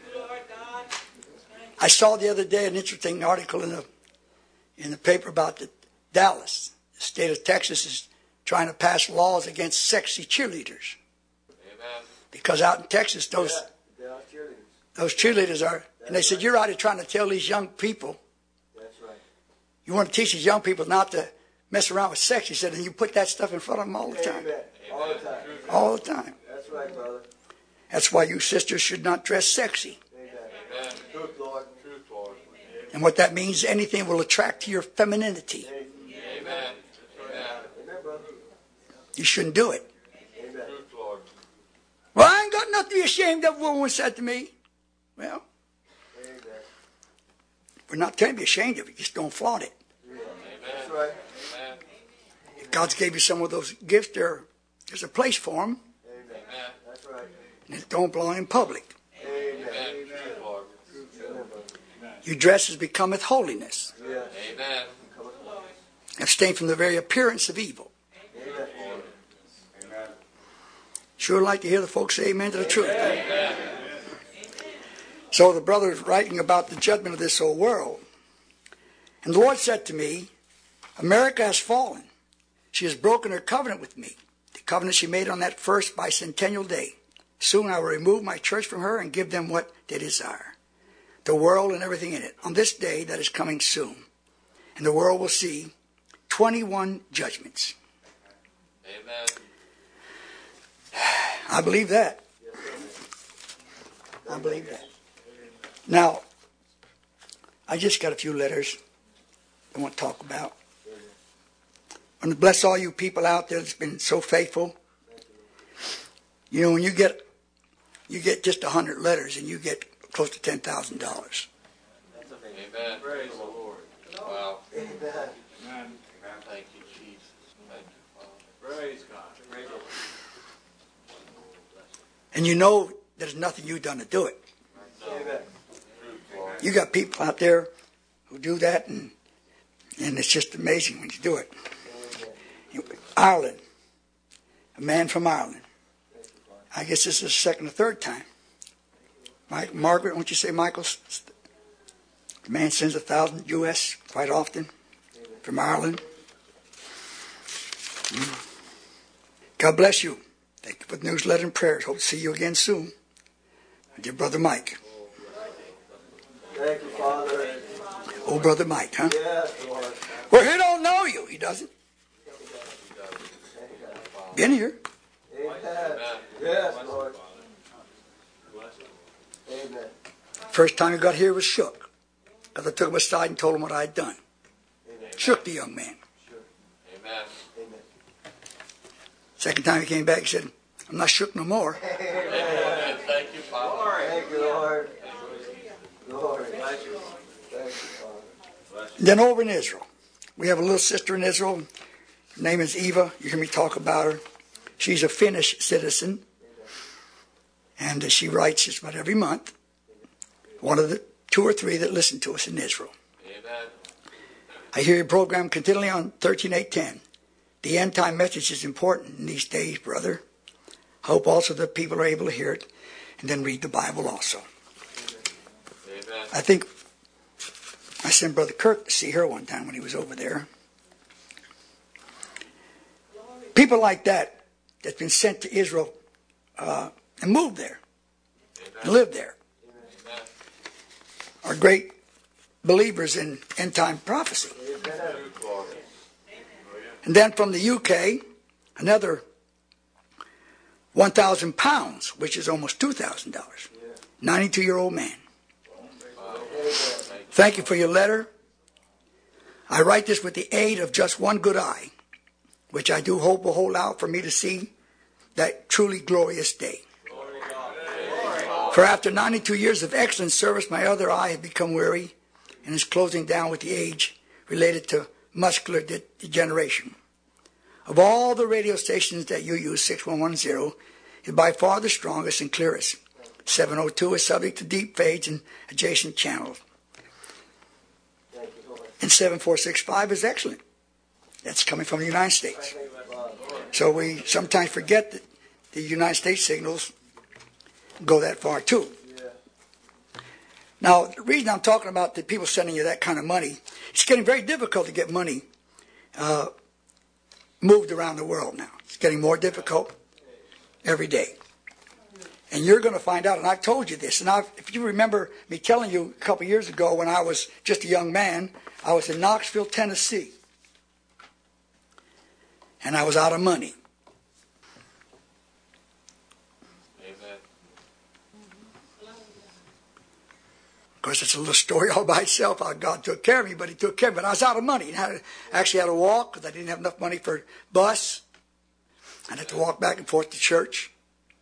I saw the other day an interesting article in the in the paper about the Dallas. The state of Texas is trying to pass laws against sexy cheerleaders. Amen. Because out in Texas, those Yeah, they are cheerleaders. those cheerleaders are, and they said, you're out here trying to tell these young people, That's right. you want to teach these young people not to mess around with sex. He said, and you put that stuff in front of them all the time. Amen. All the time. All the time. That's right, brother. That's why you sisters should not dress sexy. Amen. Amen. Truth, Lord. Truth, Lord. And what that means, anything will attract to your femininity. Amen. Amen. Amen, brother. You shouldn't do it. Amen. Truth, Lord. Well, I ain't got nothing to be ashamed of, what one said to me. Well, Amen. we're not telling you to be ashamed of it. Just don't flaunt it. That's right. Amen. If God's gave you some of those gifts, there, there's a place for them. Amen. That's right. And it don't belong in public. Amen. Amen. Truth, Lord. Amen, brother. Your dress as becometh holiness. Yes. Amen. Abstain from the very appearance of evil. Amen. Sure like to hear the folks say amen to the truth. So the brother is writing about the judgment of this whole world. And the Lord said to me, America has fallen. She has broken her covenant with me, the covenant she made on that first bicentennial day. Soon I will remove my church from her and give them what they desire, the world and everything in it, on this day that is coming soon. And the world will see twenty-one judgments. Amen. I believe that. I believe that. Now, I just got a few letters I want to talk about. I want to bless all you people out there that's been so faithful. You know, when you get you get just a hundred letters and you get close to ten thousand dollars. Amen. Praise the Lord. Wow. Amen. Thank you, Jesus. Thank you, Father. Praise God. Praise the Lord. And you know there's nothing you've done to do it. Amen. Truth, Lord. You got people out there who do that, and and it's just amazing when you do it. Ireland, a man from Ireland. I guess this is the second or third time. Mike, Margaret, won't you say Michael? The man sends a thousand U S quite often from Ireland. God bless you. Thank you for the newsletter and prayers. Hope to see you again soon. Dear Brother Mike. Thank you, Father. Oh, Brother Mike, huh? Yes, Lord. Well, he don't know you. He doesn't. Been here. Amen. Yes, Lord. Amen. First time he got here was shook. Because I took him aside and told him what I had done. Amen. Shook the young man. Sure. Amen. Amen. Second time he came back, he said, I'm not shook no more. Amen. Thank you, Father. Thank you, Lord. Lord. Thank you. Thank you, Father. Then over in Israel, we have a little sister in Israel. Her name is Eva. You hear me talk about her. She's a Finnish citizen. And she writes just about every month. One of the two or three that listen to us in Israel. Amen. I hear your program continually on thirteen eight ten. The end time message is important in these days, brother. I hope also that people are able to hear it and then read the Bible also. Amen. I think I sent Brother Kirk to see her one time when he was over there. People like that that's been sent to Israel uh, and moved there and lived there Amen. are great believers in end time prophecy. Truth, Lord. And then from the U K, another one thousand pounds, which is almost two thousand dollars. ninety-two-year-old man. Thank you for your letter. I write this with the aid of just one good eye, which I do hope will hold out for me to see that truly glorious day. For after ninety-two years of excellent service, my other eye had become weary and is closing down with the age related to muscular de- degeneration. Of all the radio stations that you use, six one one zero is by far the strongest and clearest. seven oh two is subject to deep fades and adjacent channels. And seven four six five is excellent. That's coming from the United States. So we sometimes forget that the United States signals go that far too. Now, the reason I'm talking about the people sending you that kind of money, it's getting very difficult to get money uh, moved around the world now. It's getting more difficult every day. And you're going to find out, and I've told you this, and I've, if you remember me telling you a couple years ago when I was just a young man, I was in Knoxville, Tennessee, and I was out of money. Amen. Of course, it's a little story all by itself how God took care of me, but he took care of me. But I was out of money. And I actually had to walk because I didn't have enough money for bus. I had to walk back and forth to church.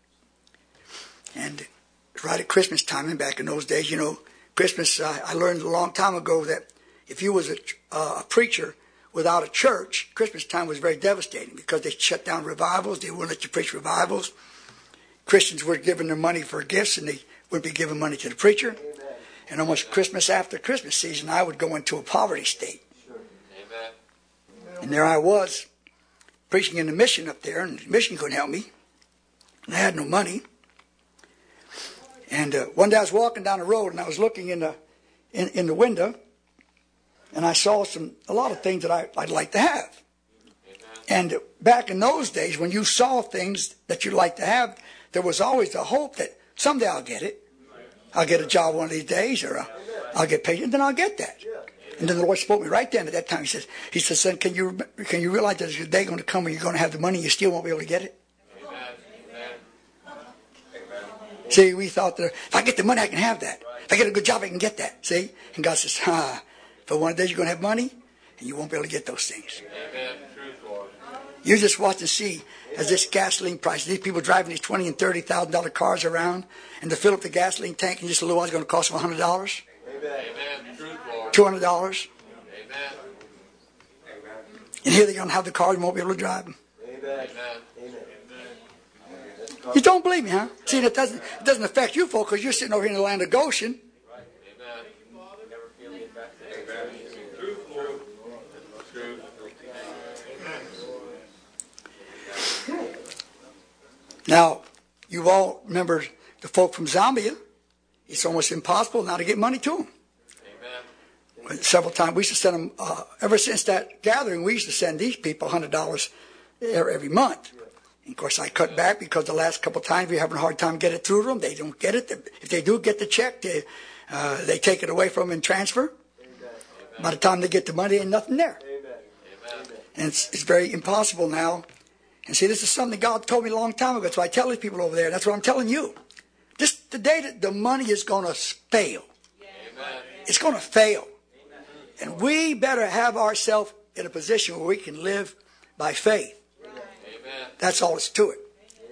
And right at Christmas time, and back in those days, you know, Christmas, uh, I learned a long time ago that if you was a, uh, a preacher without a church, Christmas time was very devastating because they shut down revivals. They wouldn't let you preach revivals. Christians were giving their money for gifts, and they wouldn't be giving money to the preacher. Amen. And almost Christmas after Christmas season, I would go into a poverty state. Amen. And there I was, preaching in the mission up there, and the mission couldn't help me. And I had no money. And uh, one day I was walking down the road, and I was looking in the in, in the window, and I saw some a lot of things that I, I'd like to have. Amen. And back in those days, when you saw things that you'd like to have, there was always the hope that someday I'll get it. I'll get a job one of these days, or I'll, I'll get paid, and then I'll get that. And then the Lord spoke to me right then at that time. He says, "He says, son, can you can you realize that there's a day going to come when you're going to have the money, and you still won't be able to get it?" Amen. See, we thought that if I get the money, I can have that. If I get a good job, I can get that. See? And God says, ah, but one day you're going to have money, and you won't be able to get those things. Amen. Truth, Lord. You just watch and see as this gasoline price, these people driving these twenty and thirty thousand dollar cars around, and to fill up the gasoline tank in just a little while is going to cost them a hundred dollars, Amen. Truth, Lord. two hundred dollars, Amen. and here they're going to have the cars and won't be able to drive them. Amen. Amen. Amen. You don't believe me, huh? See, it doesn't it doesn't affect you folks because you're sitting over here in the land of Goshen. Amen. Truth, Lord. Truth. Now, you've all remembered the folk from Zambia. It's almost impossible now to get money to them. Amen. Several times we used to send them. Uh, ever since that gathering, we used to send these people hundred dollars every month. And of course, I cut back because the last couple of times we're having a hard time getting it through to them. They don't get it. If they do get the check, they uh, they take it away from them and transfer. Amen. By the time they get the money, ain't nothing there. Amen. Amen. And it's, it's very impossible now. And see, this is something God told me a long time ago, so I tell these people over there. That's what I'm telling you. This the day that the money is going to fail. Amen. It's going to fail. Amen. And we better have ourselves in a position where we can live by faith. Amen. That's all it's to it.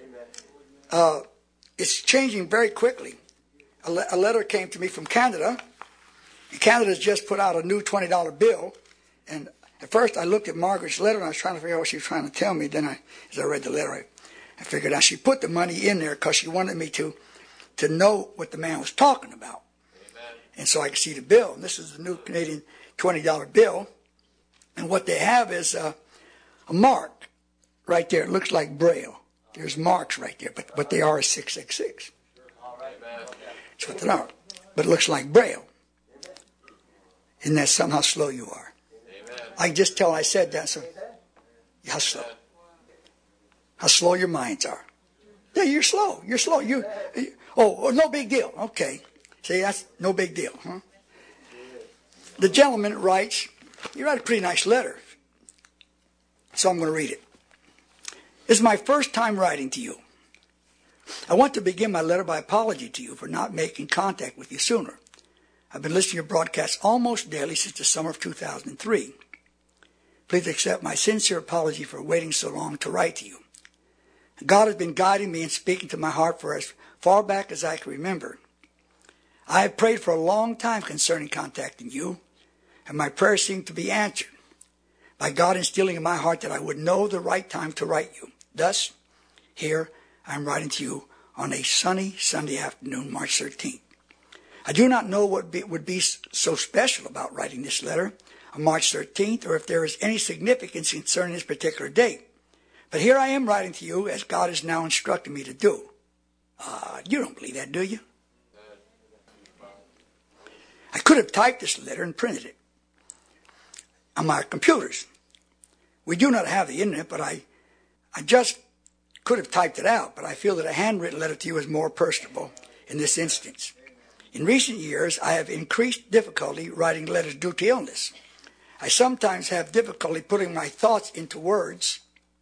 Uh, it's changing very quickly. A, le- a letter came to me from Canada. And Canada's just put out a new twenty dollar bill. And at first I looked at Margaret's letter and I was trying to figure out what she was trying to tell me. Then I, as I read the letter, I, I figured out she put the money in there because she wanted me to to know what the man was talking about. Amen. And so I could see the bill. And this is the new Canadian twenty dollar bill. And what they have is uh, a mark right there. It looks like Braille. There's marks right there, but but they are a six six six. That's what they are. But it looks like Braille. Isn't that something how slow you are? Amen. I can just tell I said that. So how slow. How slow your minds are. Yeah, you're slow. You're slow. You, you oh, oh, no big deal. Okay. See, that's no big deal, huh? The gentleman writes, you write a pretty nice letter. So I'm going to read it. This is my first time writing to you. I want to begin my letter by apology to you for not making contact with you sooner. I've been listening to your broadcasts almost daily since the summer of two thousand three. Please accept my sincere apology for waiting so long to write to you. God has been guiding me and speaking to my heart for as far back as I can remember. I have prayed for a long time concerning contacting you, and my prayers seem to be answered by God instilling in my heart that I would know the right time to write you. Thus, here I am writing to you on a sunny Sunday afternoon, March thirteenth. I do not know what be, would be so special about writing this letter on March thirteenth, or if there is any significance concerning this particular date. But here I am writing to you as God is now instructing me to do. Uh, you don't believe that, do you? I could have typed this letter and printed it on my computers. We do not have the internet, but I, I just could have typed it out, but I feel that a handwritten letter to you is more personable in this instance. In recent years, I have increased difficulty writing letters due to illness. I sometimes have difficulty putting my thoughts into words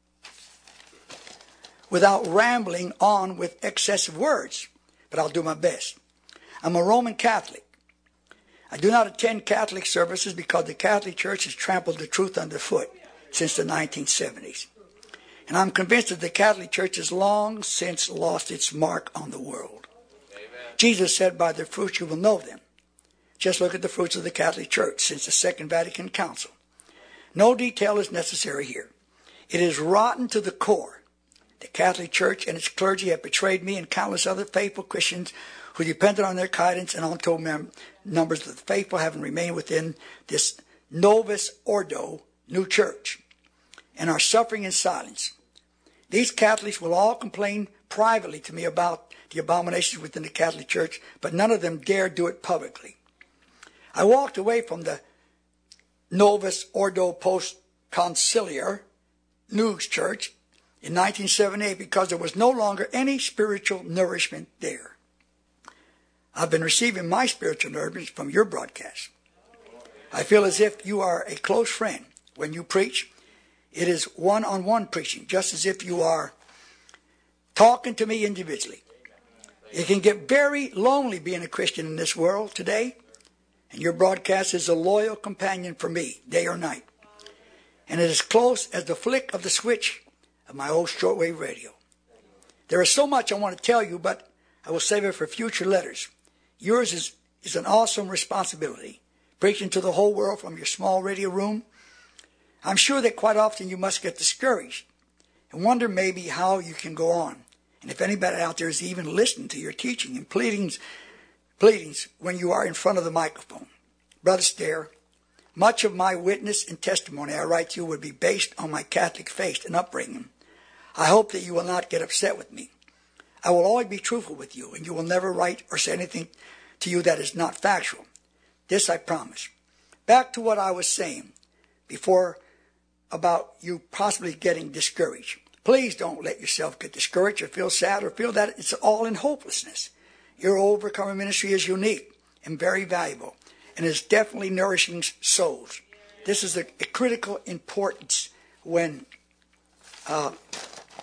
without rambling on with excessive words, but I'll do my best. I'm a Roman Catholic. I do not attend Catholic services because the Catholic Church has trampled the truth underfoot since the nineteen seventies. And I'm convinced that the Catholic Church has long since lost its mark on the world. Amen. Jesus said, by their fruits you will know them. Just look at the fruits of the Catholic Church since the Second Vatican Council. No detail is necessary here. It is rotten to the core. The Catholic Church and its clergy have betrayed me and countless other faithful Christians who depended on their guidance, and untold mem- numbers of the faithful having remained within this Novus Ordo, new church, and are suffering in silence. These Catholics will all complain privately to me about the abominations within the Catholic Church, but none of them dare do it publicly. I walked away from the Novus Ordo Post Conciliar News Church in nineteen seventy-eight because there was no longer any spiritual nourishment there. I've been receiving my spiritual nourishment from your broadcast. I feel as if you are a close friend. When you preach, it is one-on-one preaching, just as if you are talking to me individually. It can get very lonely being a Christian in this world today, and your broadcast is a loyal companion for me, day or night. And it is close as the flick of the switch of my old shortwave radio. There is so much I want to tell you, but I will save it for future letters. Yours is, is an awesome responsibility, preaching to the whole world from your small radio room. I'm sure that quite often you must get discouraged and wonder maybe how you can go on. And if anybody out there is even listening to your teaching and pleadings, pleadings when you are in front of the microphone. Brother Stair, much of my witness and testimony I write to you would be based on my Catholic faith and upbringing. I hope that you will not get upset with me. I will always be truthful with you, and you will never write or say anything to you that is not factual. This I promise. Back to what I was saying before about you possibly getting discouraged. Please don't let yourself get discouraged or feel sad or feel that it's all in hopelessness. Your Overcomer ministry is unique and very valuable and is definitely nourishing souls. This is a, a critical importance when uh,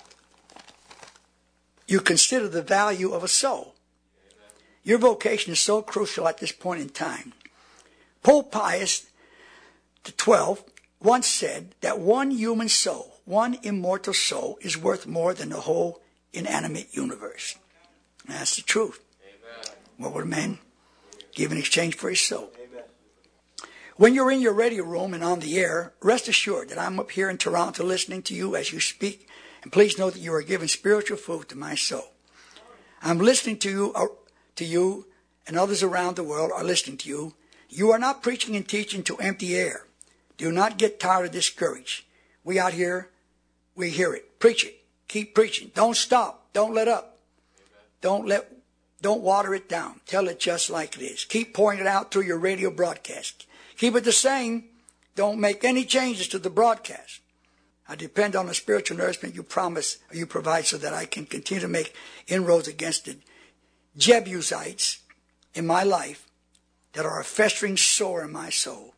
you consider the value of a soul. Your vocation is so crucial at this point in time. Pope Pius the twelfth once said that one human soul, one immortal soul, is worth more than the whole inanimate universe. And that's the truth. Amen. What would a man give in exchange for his soul? Amen. When you're in your radio room and on the air, rest assured that I'm up here in Toronto listening to you as you speak. And please know that you are giving spiritual food to my soul. I'm listening to you, uh, to you, and others around the world are listening to you. You are not preaching and teaching to empty air. Do not get tired or discouraged. We out here, we hear it. Preach it. Keep preaching. Don't stop. Don't let up. Don't let, don't water it down. Tell it just like it is. Keep pouring it out through your radio broadcast. Keep it the same. Don't make any changes to the broadcast. I depend on the spiritual nourishment you promise or you provide so that I can continue to make inroads against the Jebusites in my life that are a festering sore in my soul.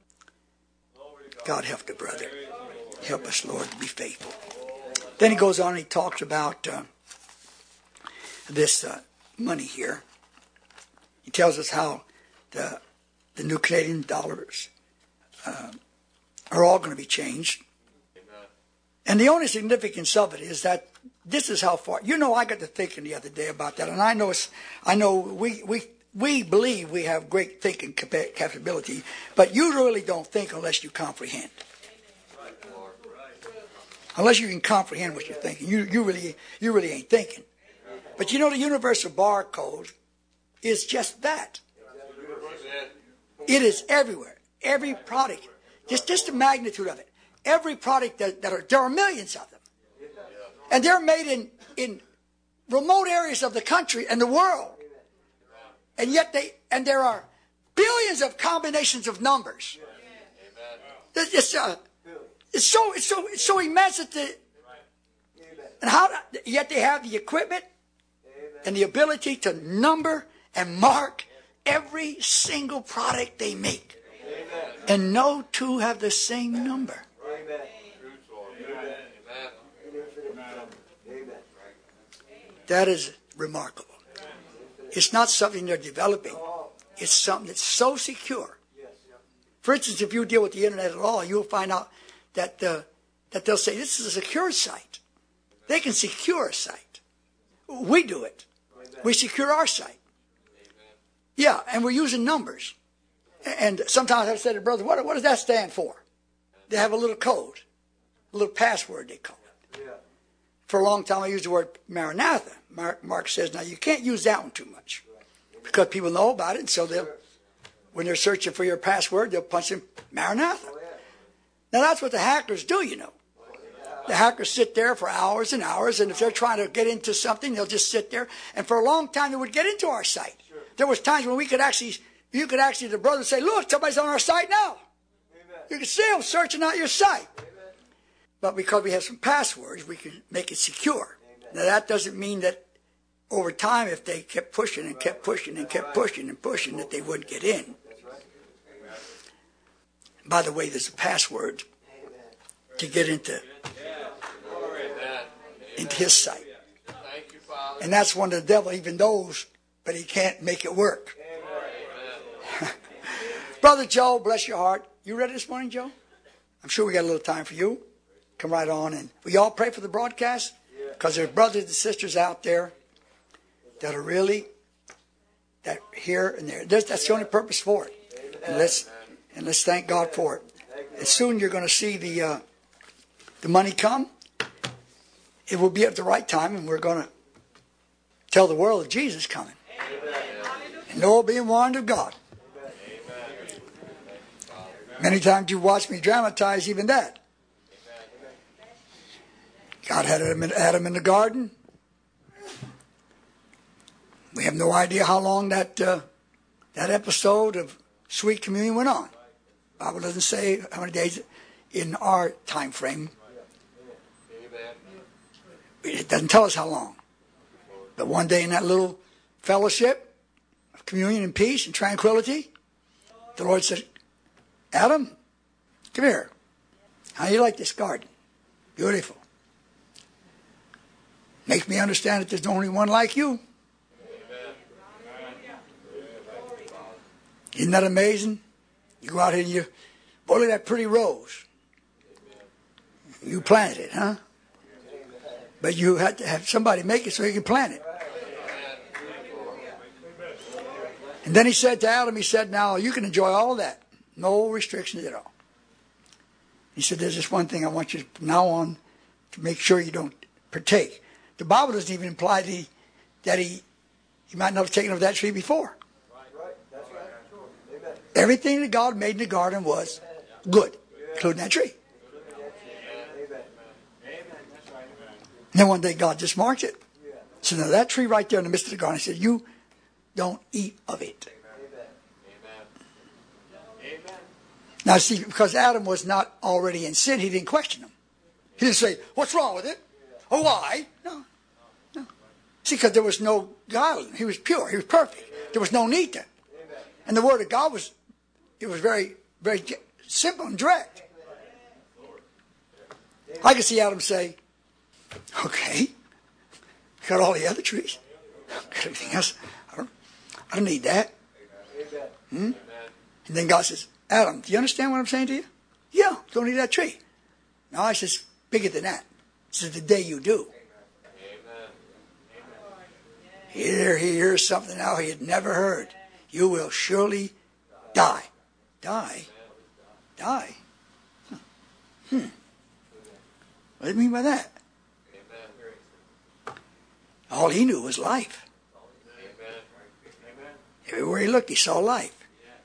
God help the brother. Help us, Lord, to be faithful. Then he goes on and he talks about uh, this uh, money here. He tells us how the, the new Canadian dollars uh, are all going to be changed. And the only significance of it is that this is how far. You know, I got to thinking the other day about that, and I know it's, I know we we we believe we have great thinking capability, but you really don't think unless you comprehend. Unless you can comprehend what you're thinking, you you really you really ain't thinking. But you know, the universal barcode is just that. It is everywhere. Every product, just just the magnitude of it. Every product that, that are there are millions of them, and they're made in in remote areas of the country and the world, and yet they and there are billions of combinations of numbers. It's, it's, uh, it's so it's so it's so immense that the, and how yet they have the equipment and the ability to number and mark every single product they make, and no two have the same number. That is remarkable. It's not something they're developing. It's something that's so secure. For instance, if you deal with the internet at all, you'll find out that uh, that they'll say this is a secure site. They can secure a site. We do it. We secure our site. Yeah, and we're using numbers. And sometimes I say to brother, what, what does that stand for? They have a little code, a little password they call it. For a long time I used the word Maranatha. Mark, Mark says, now you can't use that one too much because people know about it, and so they'll, when they're searching for your password, they'll punch in Maranatha. Now that's what the hackers do, you know. The hackers sit there for hours and hours, and if they're trying to get into something, they'll just sit there. And for a long time, they would get into our site. There was times when we could actually, you could actually, the brother say, look, somebody's on our site now. You can see them searching out your site. But because we have some passwords, we can make it secure. Now that doesn't mean that over time, if they kept pushing and kept pushing and kept pushing and pushing, that they wouldn't get in. By the way, there's a password to get into, into his site. And that's one the devil even knows, but he can't make it work. Brother Joe, bless your heart. You ready this morning, Joe? I'm sure we got a little time for you. Come right on. And we all pray for the broadcast? Because there's brothers and sisters out there that are really, that here and there. That's the only purpose for it. And let's, and let's thank God for it. And soon you're going to see the, uh, the money come. It will be at the right time, and we're going to tell the world that Jesus is coming. And all being warned of God. Many times you've watched me dramatize even that. God had Adam, Adam in the garden. We have no idea how long that uh, that episode of sweet communion went on. The Bible doesn't say how many days in our time frame. It doesn't tell us how long. But one day in that little fellowship of communion and peace and tranquility, the Lord said, Adam, come here. How do you like this garden? Beautiful. Makes me understand that there's only one like you. Isn't that amazing? You go out here and you, boy, look at that pretty rose. You planted it, huh? But you had to have somebody make it so you could plant it. And then he said to Adam, he said, now you can enjoy all that. No restrictions at all. He said, there's just one thing I want you from now on to make sure you don't partake. The Bible doesn't even imply that he, that he, he might not have taken of that tree before. Everything that God made in the garden was good, including that tree. And then one day God just marked it. So now that tree right there in the midst of the garden, he said, you don't eat of it. Now see, because Adam was not already in sin, he didn't question him. He didn't say, what's wrong with it? Or why? No. No. See, because there was no guile. He was pure. He was perfect. There was no need then. And the word of God was, it was very, very simple and direct. I can see Adam say, okay, got all the other trees. Got everything else. I don't, I don't need that. Hmm? And then God says, Adam, do you understand what I'm saying to you? Yeah, don't eat that tree. No, I says, bigger than that. It says, the day you do. Here he hears something now he had never heard. You will surely die. Die? Die? Huh. Hmm. What do you mean by that? All he knew was life. Everywhere he looked, he saw life.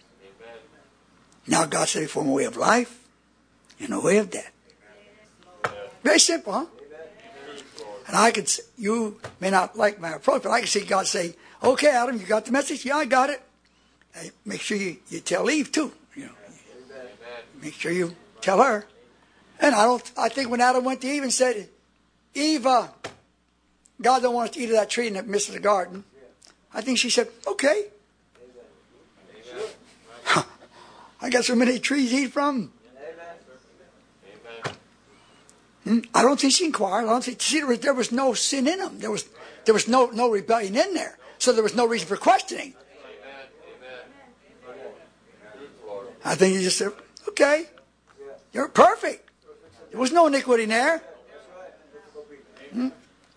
Now God said before him a way of life and a way of death. Very simple, huh? And I could, you may not like my approach, but I can see God say, okay, Adam, you got the message? Yeah, I got it. Hey, make sure you, you tell Eve too. You know, make sure you tell her. And I don't. I think when Adam went to Eve and said, Eve, uh, God don't want us to eat of that tree in the midst of the garden. I think she said, okay. I got so many trees to eat from. Hmm? I don't think she inquired. I don't think, see, there was, there was no sin in them. There was there was no, no rebellion in there. So there was no reason for questioning. I think he just said, okay, you're perfect. There was no iniquity in there. Hmm?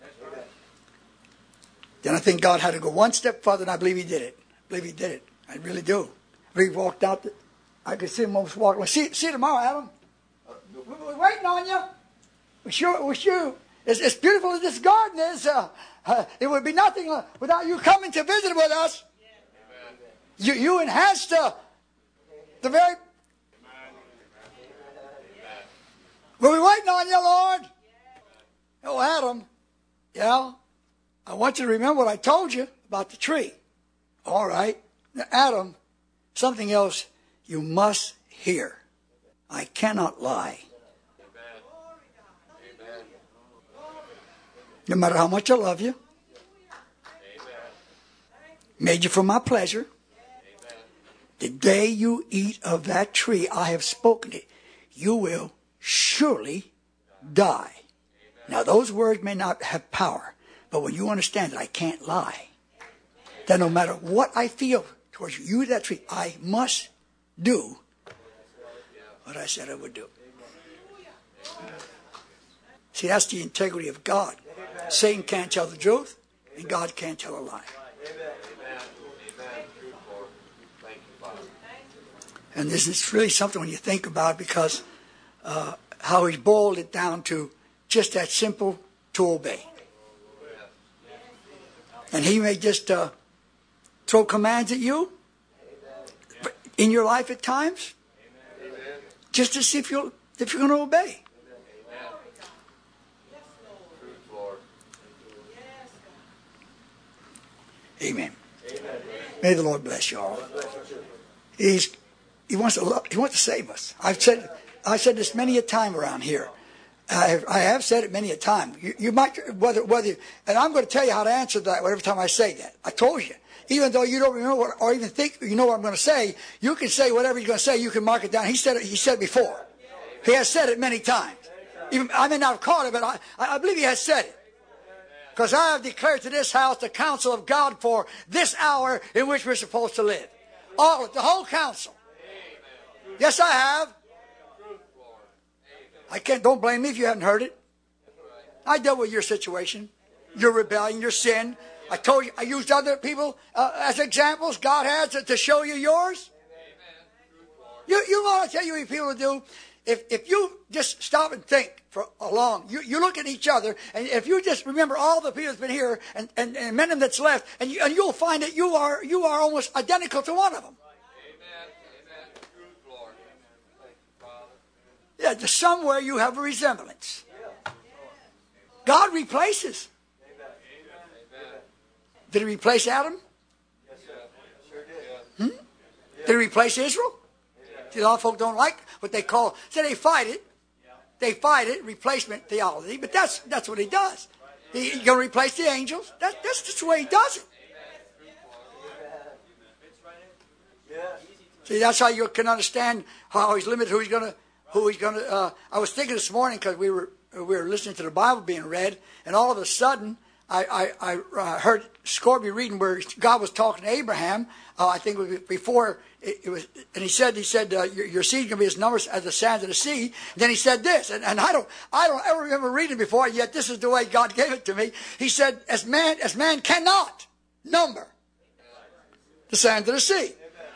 Then I think God had to go one step further, and I believe he did it. I believe he did it. I really do. He walked out. The, I could see him almost walking. See, see you tomorrow, Adam. We're waiting on you. We're sure, we're sure. As, as beautiful as this garden is, uh, uh, it would be nothing uh, without you coming to visit with us. You, you enhanced uh, the very... We're waiting on you, Lord. Oh, Adam. Yeah. I want you to remember what I told you about the tree. All right. Now, Adam, something else you must hear. I cannot lie. No matter how much I love you. Made you for my pleasure. The day you eat of that tree, I have spoken it. You will surely die. Now, those words may not have power. But when you understand that I can't lie, that no matter what I feel towards you, you that tree, I must do what I said I would do. See, that's the integrity of God. Satan can't tell the truth, and God can't tell a lie. And this is really something when you think about it, because uh, how he's boiled it down to just that simple to obey. And he may just uh, throw commands at you in your life at times, just to see if you're, if you're going to obey. Amen. May the Lord bless you all. He's, he wants to love, he wants to save us. I've said I said this many a time around here. I have, I have said it many a time. You, you might, whether, whether, and I'm going to tell you how to answer that every time I say that. I told you. Even though you don't remember what, or even think you know what I'm going to say, you can say whatever you're going to say. You can mark it down. He said it. He said it before. He has said it many times. Even I may not have caught it, but I, I believe he has said it. Because I have declared to this house the counsel of God for this hour in which we're supposed to live. All of the whole counsel. Yes, I have. I can't, don't blame me if you haven't heard it. I dealt with your situation, your rebellion, your sin. I told you, I used other people uh, as examples. God has to, to show you yours. You, you want to tell you what people do? If if you just stop and think for a long, you, you look at each other, and if you just remember all the people that's been here and, and, and many of them that's left, and, you, and you'll find that you are you are almost identical to one of them. Yeah, just somewhere you have a resemblance. God replaces. Did he replace Adam? Hmm? Did he replace Israel? See, a lot of folk don't like what they call, so they fight it. They fight it, replacement theology, but that's that's what he does. He, he's going to replace the angels. That, that's just the way he does it. See, that's how you can understand how he's limited, who he's going to, who he's going to. Uh, I was thinking this morning because we were we were listening to the Bible being read, and all of a sudden I I, I uh, heard Scorby reading where God was talking to Abraham. Uh, I think it was before it, it was, and he said, he said, uh, your, your seed is going to be as numerous as the sands of the sea. And then he said this, and, and I don't, I don't ever remember reading before, yet this is the way God gave it to me. He said, as man, as man cannot number the sands of the sea.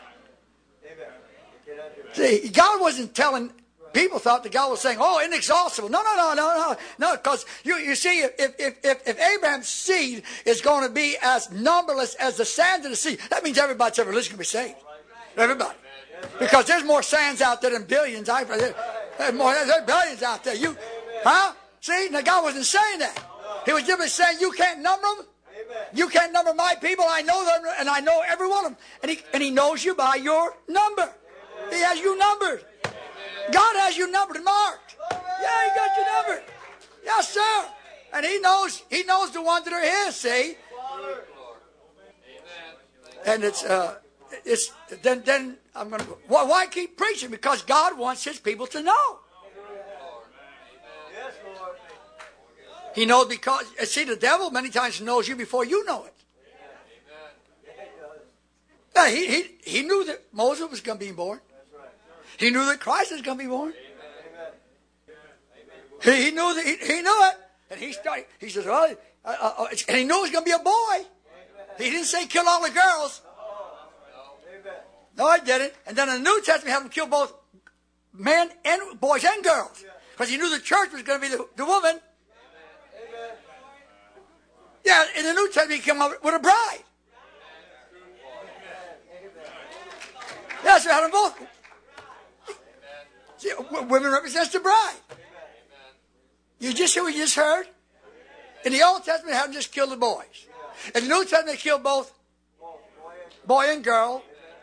See, God wasn't telling. People thought that God was saying, "Oh, inexhaustible." No, no, no, no, no, no. Because you, you see, if if if if Abraham's seed is going to be as numberless as the sands of the sea, that means everybody that's ever lived can be saved. Everybody, because there's more sands out there than billions. I there's more. There's billions out there. You, huh? See, now God wasn't saying that. He was simply saying, "You can't number them. You can't number my people. I know them, and I know every one of them. And he and He knows you by your number. He has you numbered." God has you numbered and marked. Yeah, He got you numbered. Yes, sir. And He knows He knows the ones that are His, see? And it's, uh, it's, then, then I'm going to, why, why keep preaching? Because God wants His people to know. He knows because, see, the devil many times knows you before you know it. Yeah, he, he, he knew that Moses was going to be born. He knew that Christ was going to be born. He, he knew that he, he knew it, and he started. He says, "Well," uh, uh, and he knew it was going to be a boy. He didn't say kill all the girls. No, he didn't. And then in the New Testament, he had him kill both men and boys and girls, because he knew the church was going to be the, the woman. Yeah, in the New Testament, he came up with a bride. Yeah, so he had them both. See, women represents the bride. You just hear what you just heard? In the Old Testament, they had them just kill the boys. In the New Testament, they killed both boy and girl.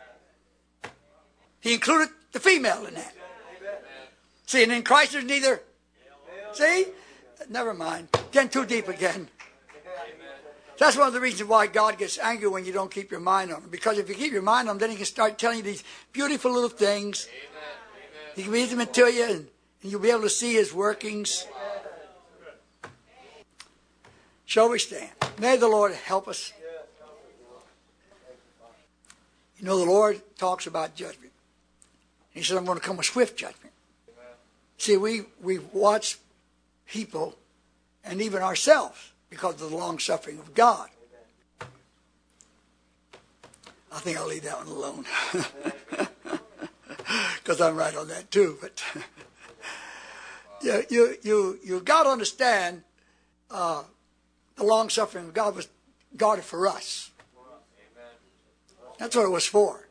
He included the female in that. See, and in Christ there's neither. See? Never mind. Getting too deep again. That's one of the reasons why God gets angry when you don't keep your mind on Him. Because if you keep your mind on Him, then He can start telling you these beautiful little things. He can read them to you, and, and you'll be able to see His workings. Shall we stand? May the Lord help us. You know, the Lord talks about judgment. He said, "I'm going to come with swift judgment." See, we, we watch people, and even ourselves, because of the long-suffering of God. I think I'll leave that one alone. Because I'm right on that too. But you, you, you, you've got to understand uh, the long-suffering of God was guarded for us. That's what it was for.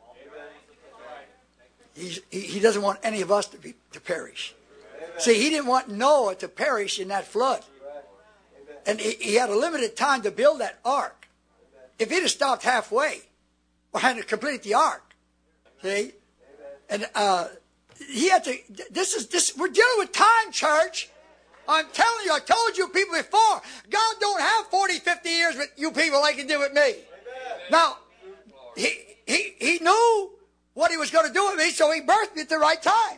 He's, he, he doesn't want any of us to be to perish. See, He didn't want Noah to perish in that flood. And he, he had a limited time to build that ark. If he'd have stopped halfway, or hadn't completed the ark, see? And uh, he had to, this is, this. we're dealing with time, church. I'm telling you, I told you people before, God don't have forty, fifty years with you people like He did with me. Now, he, he, he knew what He was going to do with me, so He birthed me at the right time.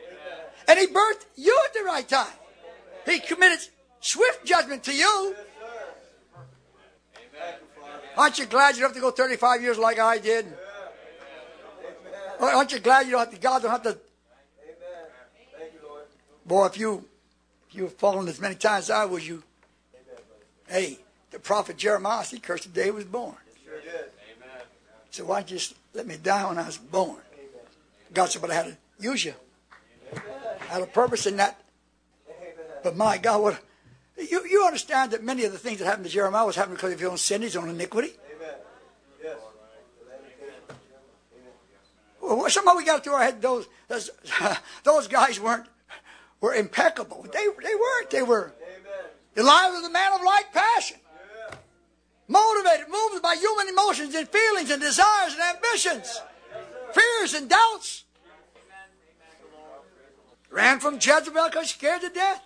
And He birthed you at the right time. He committed swift judgment to you. Aren't you glad you don't have to go thirty-five years like I did? Aren't you glad you don't have to, God don't have to? Boy, if you if you've fallen as many times as I was, you. Hey, the prophet Jeremiah, he cursed the day he was born. So why don't you just let me die when I was born? God said, but I had to use you. I had a purpose in that. But my God, what? You, you understand that many of the things that happened to Jeremiah was happening because of his own sin, his own iniquity? Amen. Yes. Well, somehow we got it through our head, those, those, those guys weren't were impeccable. They, they weren't. They were. Elijah was a man of like passion. Yeah. Motivated, moved by human emotions and feelings and desires and ambitions. Yes, fears and doubts. Amen. Ran from Jezebel because scared to death.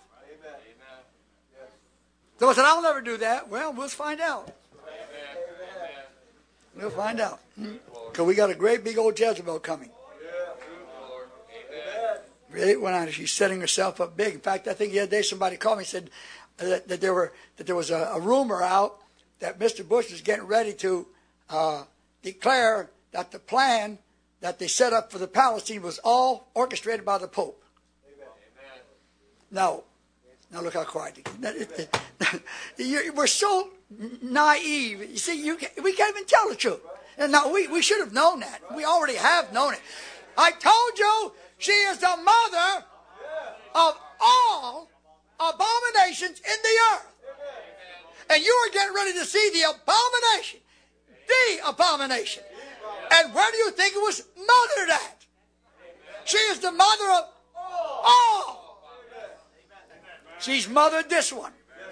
So I said, I'll never do that. Well, we'll find out. Amen. We'll find out. Because we got a great big old Jezebel coming. Really, when I, she's setting herself up big. In fact, I think the other day somebody called me and said that, that there were that there was a, a rumor out that Mister Bush was getting ready to uh, declare that the plan that they set up for the Palestine was all orchestrated by the Pope. Amen. No. Now look how quiet. We're so naive. You see, you can, we can't even tell the truth. And now we, we should have known that. We already have known it. I told you she is the mother of all abominations in the earth. And you are getting ready to see the abomination. The abomination. And where do you think it was mothered at? She is the mother of all. She's mothered this one.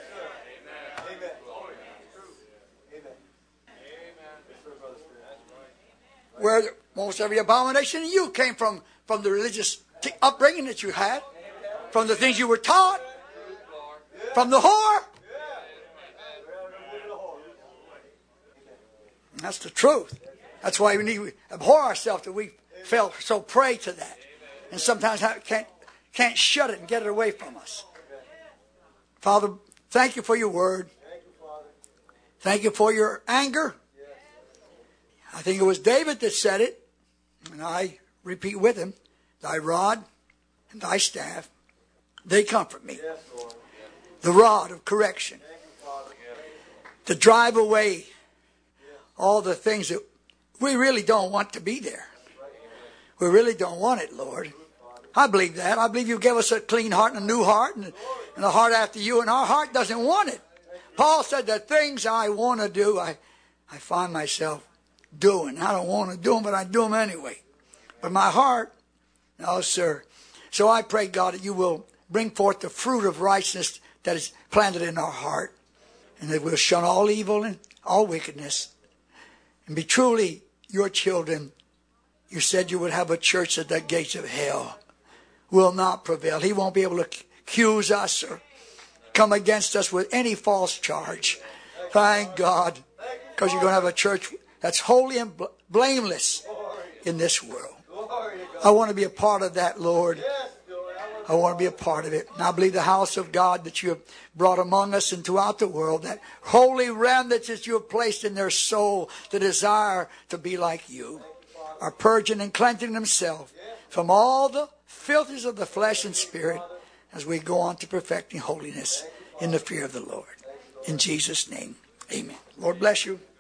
Where most every abomination in you came from, from the religious t- upbringing that you had, from the things you were taught, from the whore. And that's the truth. That's why we need to abhor ourselves, that we fell so prey to that. And sometimes can't, can't shut it and get it away from us. Father, thank you for your word. Thank you for your anger. I think it was David that said it, and I repeat with him, thy rod and thy staff, they comfort me. The rod of correction. To drive away all the things that we really don't want to be there. We really don't want it, Lord. I believe that. I believe you gave us a clean heart and a new heart and, and a heart after you, and our heart doesn't want it. Paul said the things I want to do, I, I find myself doing. I don't want to do them, but I do them anyway. But my heart, no, sir. So I pray, God, that you will bring forth the fruit of righteousness that is planted in our heart, and that we'll shun all evil and all wickedness, and be truly your children. You said you would have a church at the gates of hell will not prevail. He won't be able to accuse us or come against us with any false charge. Thank God, because you're going to have a church that's holy and blameless in this world. I want to be a part of that, Lord. I want to be a part of it. And I believe the house of God that you have brought among us and throughout the world, that holy remnant that you have placed in their soul, the desire to be like you, are purging and cleansing themselves from all the filthiness of the flesh and spirit as we go on to perfecting holiness in the fear of the Lord. In Jesus' name, amen. Lord bless you.